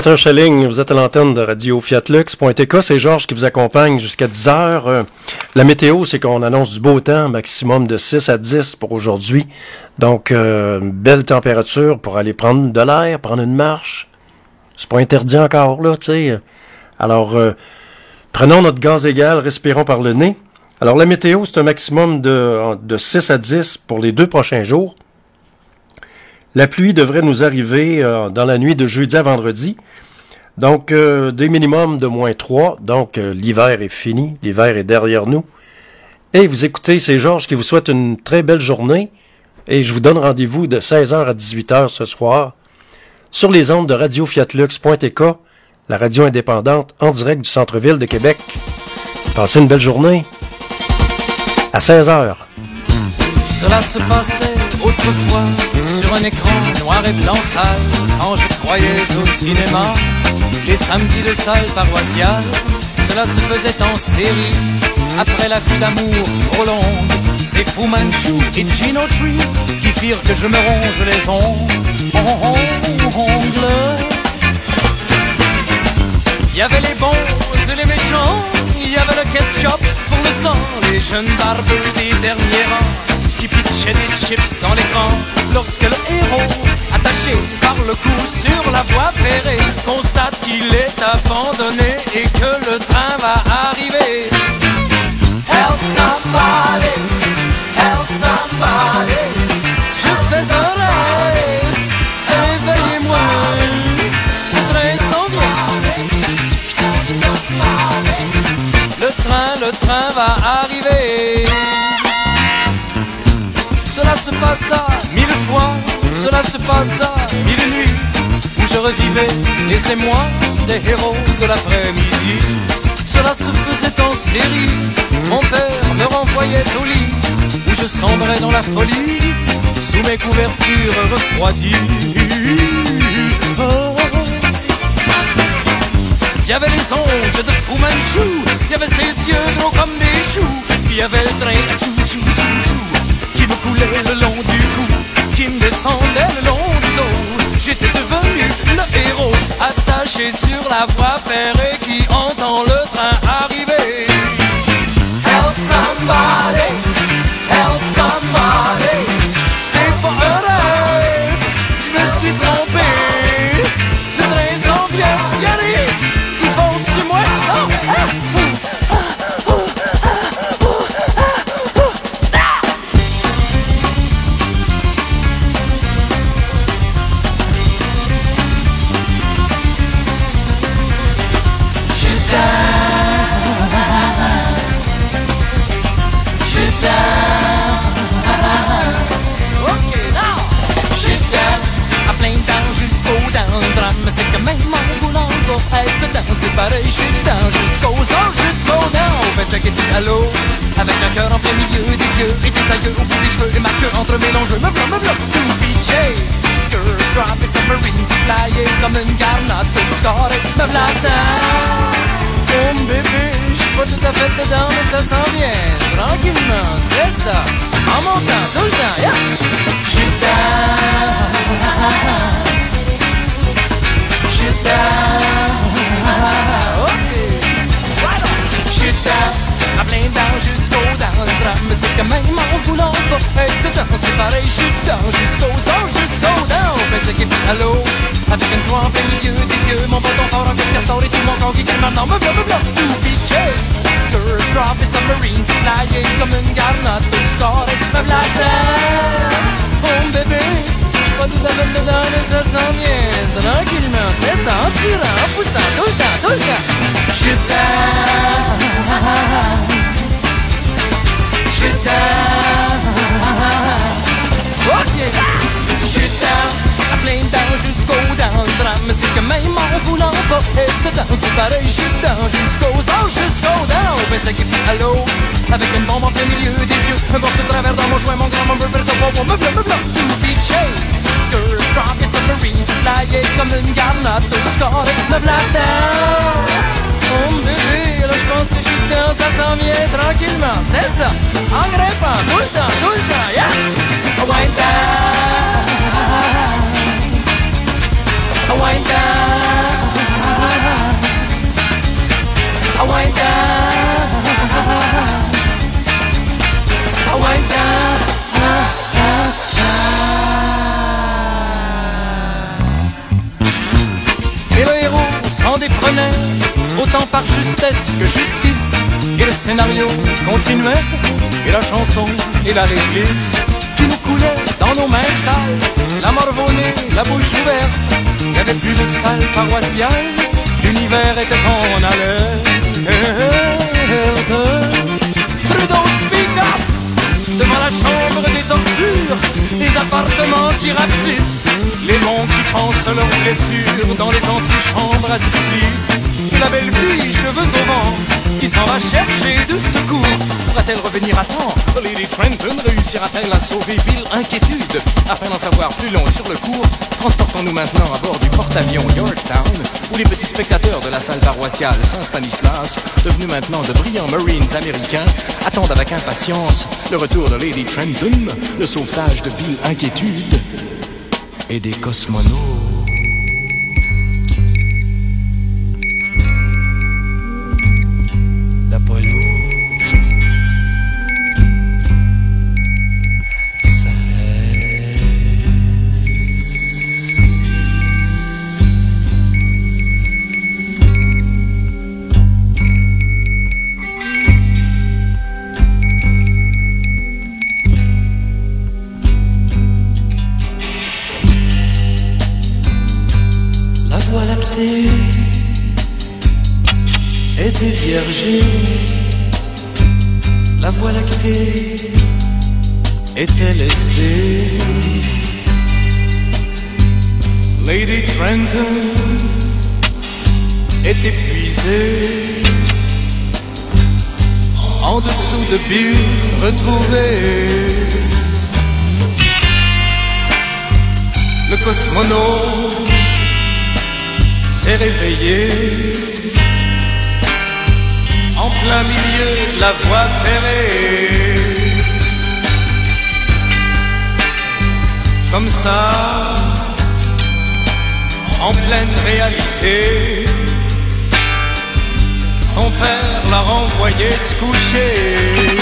Maître Schelling, vous êtes à l'antenne de Radio Fiat-Lux.tk. C'est Georges qui vous accompagne jusqu'à 10h. La météo, c'est qu'on annonce du beau temps, maximum de 6 à 10 pour aujourd'hui. Donc, une belle température pour aller prendre de l'air, prendre une marche. C'est pas interdit encore, là, tu sais. Alors, prenons notre gaz égal, respirons par le nez. Alors, la météo, c'est un maximum de 6 à 10 pour les 2 prochains jours. La pluie devrait nous arriver dans la nuit de jeudi à vendredi. Donc, des minimums de -3. Donc, l'hiver est fini. L'hiver est derrière nous. Et vous écoutez, c'est Georges qui vous souhaite une très belle journée. Et je vous donne rendez-vous de 16h à 18h ce soir sur les ondes de Radio Fiat-Lux.tk, la radio indépendante en direct du centre-ville de Québec. Passez une belle journée. À 16h. Cela se passait autrefois sur un écran noir et blanc sale, quand je croyais au cinéma, les samedis de salle paroissiale. Cela se faisait en série, après la fuite d'amour trop longue. C'est Fu Manchu et Gino Tree qui firent que je me ronge les ongles. Il y avait les bons et les méchants, il y avait le ketchup pour le sang, les jeunes barbeux des derniers rangs qui pitchaient des chips dans l'écran. Lorsque le héros, attaché par le cou sur la voie ferrée, constate qu'il est abandonné et que le train va arriver. Help somebody, help somebody. Je fais un rêve, réveillez-moi. Le train s'en vient. Le train va arriver. Cela se passa 1000 fois, cela se passa 1000 nuits, où je revivais les émois des héros de l'après-midi. Cela se faisait en série, mon père me renvoyait au lit, où je sombrais dans la folie, sous mes couvertures refroidies. Oh. Il y avait les ongles de Fu Manchu, il y avait ses yeux gros comme des choux, puis il y avait le train à chou-chou-chou-chou qui me coulait le long du cou, qui me descendait le long du dos. J'étais devenu le héros, attaché sur la voie ferrée qui entend le train arriver. Help somebody, help somebody. C'est pas un rêve, je me suis trompé. Le train s'en vient, il arrive, il fonce sur moi. Oh, ah, c'est que même en voulant pour être dedans, c'est pareil, je suis dedans jusqu'aux os, jusqu'aux dents. On fait ça qui est à l'eau, avec un cœur en plein milieu des yeux et des aïeux au bout des cheveux et ma queue entremélangeux. Me v'là, tout pitché, girl drop et submarine, flyé comme une garnotte, tout scoré, me v'là dedans. Oh bébé, j'suis pas tout à fait dedans, mais ça s'en vient, tranquillement, c'est ça, en montant tout le temps, yeah. J'suis dedans. J'suis down, ok, voilà. J'suis down, à plein dents jusqu'aux dents. Le drame, c'est que même en voulant pas être dedans, c'est pareil, j'suis down jusqu'aux os, jusqu'aux dents. On fait ce qui fait à l'eau, avec une croix en plein milieu des yeux. Mon bâton fort, un peu de castor et tout mon corps qui calme maintenant. Me v'là, tout pitché, girl drop et submarine, flyé comme une garnotte, tout scoré, me v'là dedans. Oh bébé, pas tout à fait dedans, mais ça s'en vient tranquillement, c'est ça, en tirant, en poussant, tout le temps, tout le temps. J'suis down, j'suis down, ok, j'suis down, à plein dents jusqu'aux dents. Le drame, c'est que même en voulant pas être dedans, c'est pareil, j'suis down jusqu'aux os, jusqu'aux dents. On fait ça qui fait à l'eau, avec une bombe en plein milieu des yeux, un bord de travers dans mon joint, mon grand, mon beurre, me v'là, tout pitché. Girl, drop et submarine, flyé comme une garnotte, tout scoré, me v'là dedans. Oh bébé, là j'pense que j'suis dedans, ça s'en vient tranquillement, c'est ça, en grimpant, tout le temps, yeah. Wind down, wind down. fonctionnait autant par justesse que justice. Et le scénario continuait, et la chanson et la réglisse qui nous coulait dans nos mains sales, la morvonnée, la bouche ouverte. Il n'y avait plus de salle paroissiale, l'univers était en alerte. Trudeau speak up! Devant la chambre des tortures, des appartements qui rapetissent, les bons qui pensent leurs blessures dans les antichambres à supplice. Et la belle fille, cheveux au vent, qui s'en va chercher du secours. Pourra-t-elle revenir à temps? Lady Trenton réussira-t-elle à sauver Bill? Inquiétude. Afin d'en savoir plus long sur le cours, transportons-nous maintenant à bord du porte-avions Yorktown, où les petits spectateurs de la salle paroissiale Saint-Stanislas, devenus maintenant de brillants Marines américains, attendent avec impatience le retour de Lady Trenton, le sauvetage de Bill Inquiétude et des cosmonautes. D'Apollo. Et déviergée, la Voie lactée est LSD. Lady Trenton est épuisée, en dessous de Bill retrouvé. Le cosmonaute s'est réveillé en plein milieu de la voie ferrée. Comme ça, en pleine réalité, son père l'a renvoyé se coucher.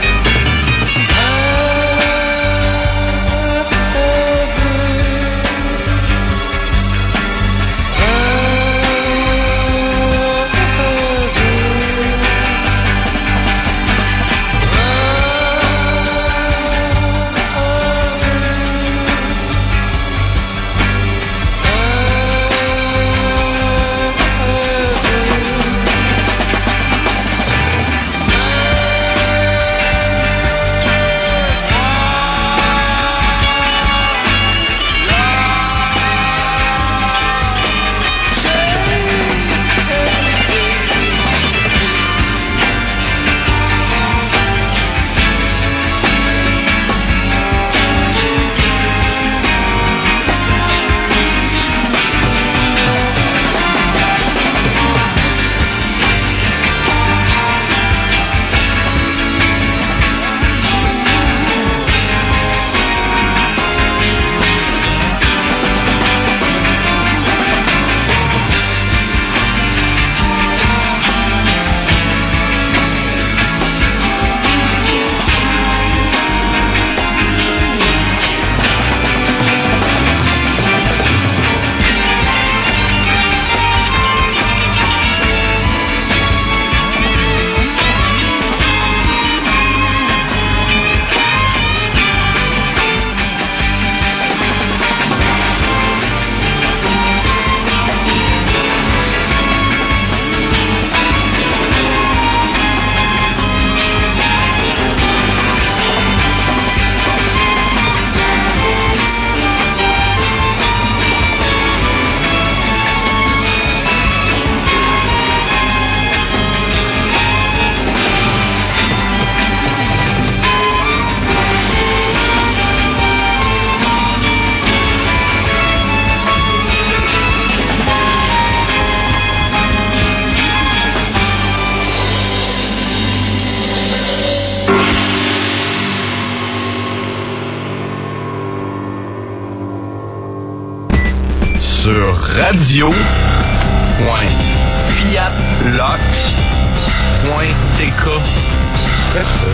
radio.fiatlox.tk. C'est ça.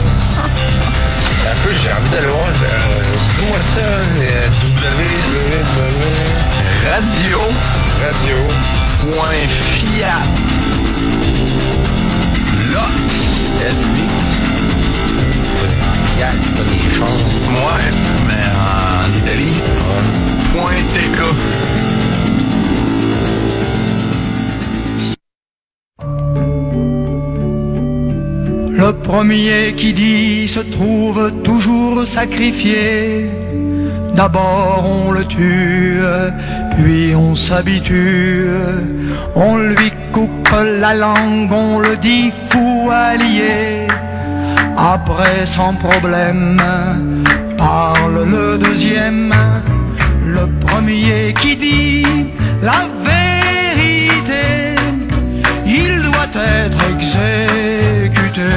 Un peu, j'ai envie d'aller voir. Dis-moi ça, radio. Fiat. Lux, LX. Fiat, c'est pas des chars. Ouais, mais en Italie, point TK. Le premier qui dit se trouve toujours sacrifié. D'abord on le tue, puis on s'habitue. On lui coupe la langue, on le dit fou allié. Après sans problème, parle le deuxième. Le premier qui dit la vérité, il doit être exécuté.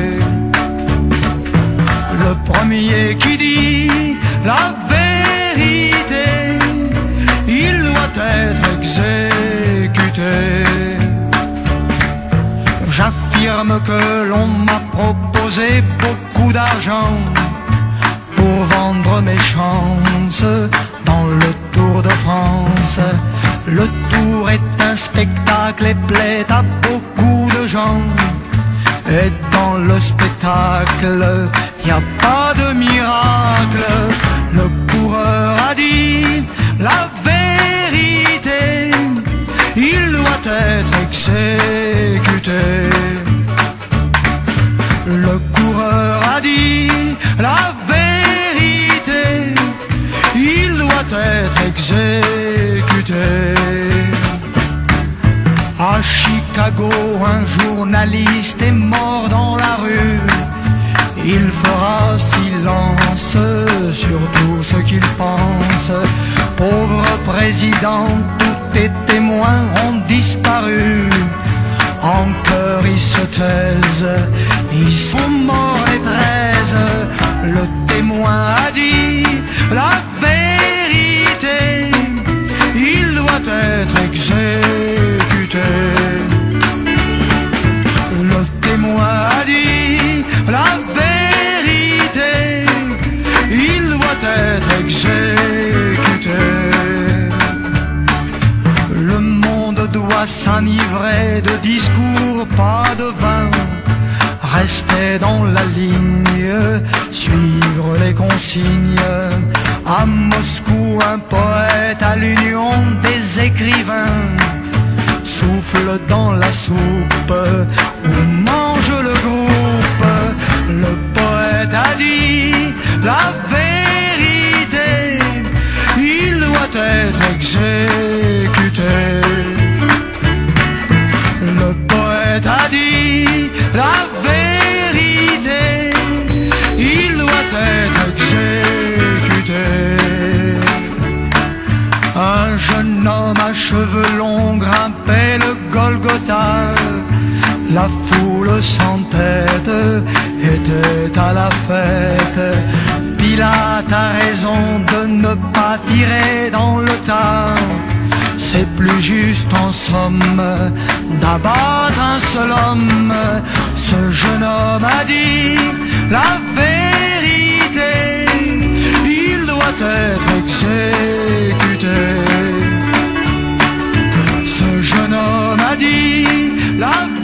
Le premier qui dit la vérité, il doit être exécuté. J'affirme que l'on m'a proposé beaucoup d'argent pour vendre mes chances dans le Tour de France. Le Tour est un spectacle et plaît à beaucoup de gens. Et dans le spectacle, y a pas de miracle. Le coureur a dit la vérité, il doit être exécuté. Le coureur a dit la vérité, il doit être exécuté. À Chicago, un journaliste est mort dans la rue. Il fera silence sur tout ce qu'il pense. Pauvre président, tous tes témoins ont disparu. En peur ils se taisent, ils sont morts les 13. Le témoin a dit la vérité, il doit être exécuté. Le témoin a dit la vérité, il doit être exécuté. Le monde doit s'enivrer de discours, pas de vin. Rester dans la ligne, suivre les consignes. À Moscou, un poète à l'union des écrivains souffle dans la soupe où mange le groupe. Le poète a dit la vérité, il doit être exécuté. Le poète a dit la vérité, il doit être exécuté. Un jeune homme à cheveux longs grimpait le Golgotha. La foule sans tête était à la fête. Pilate a raison de ne pas tirer dans le tas. C'est plus juste en somme d'abattre un seul homme. Ce jeune homme a dit la vérité, il doit être exécuté. Ce jeune homme a dit la vérité,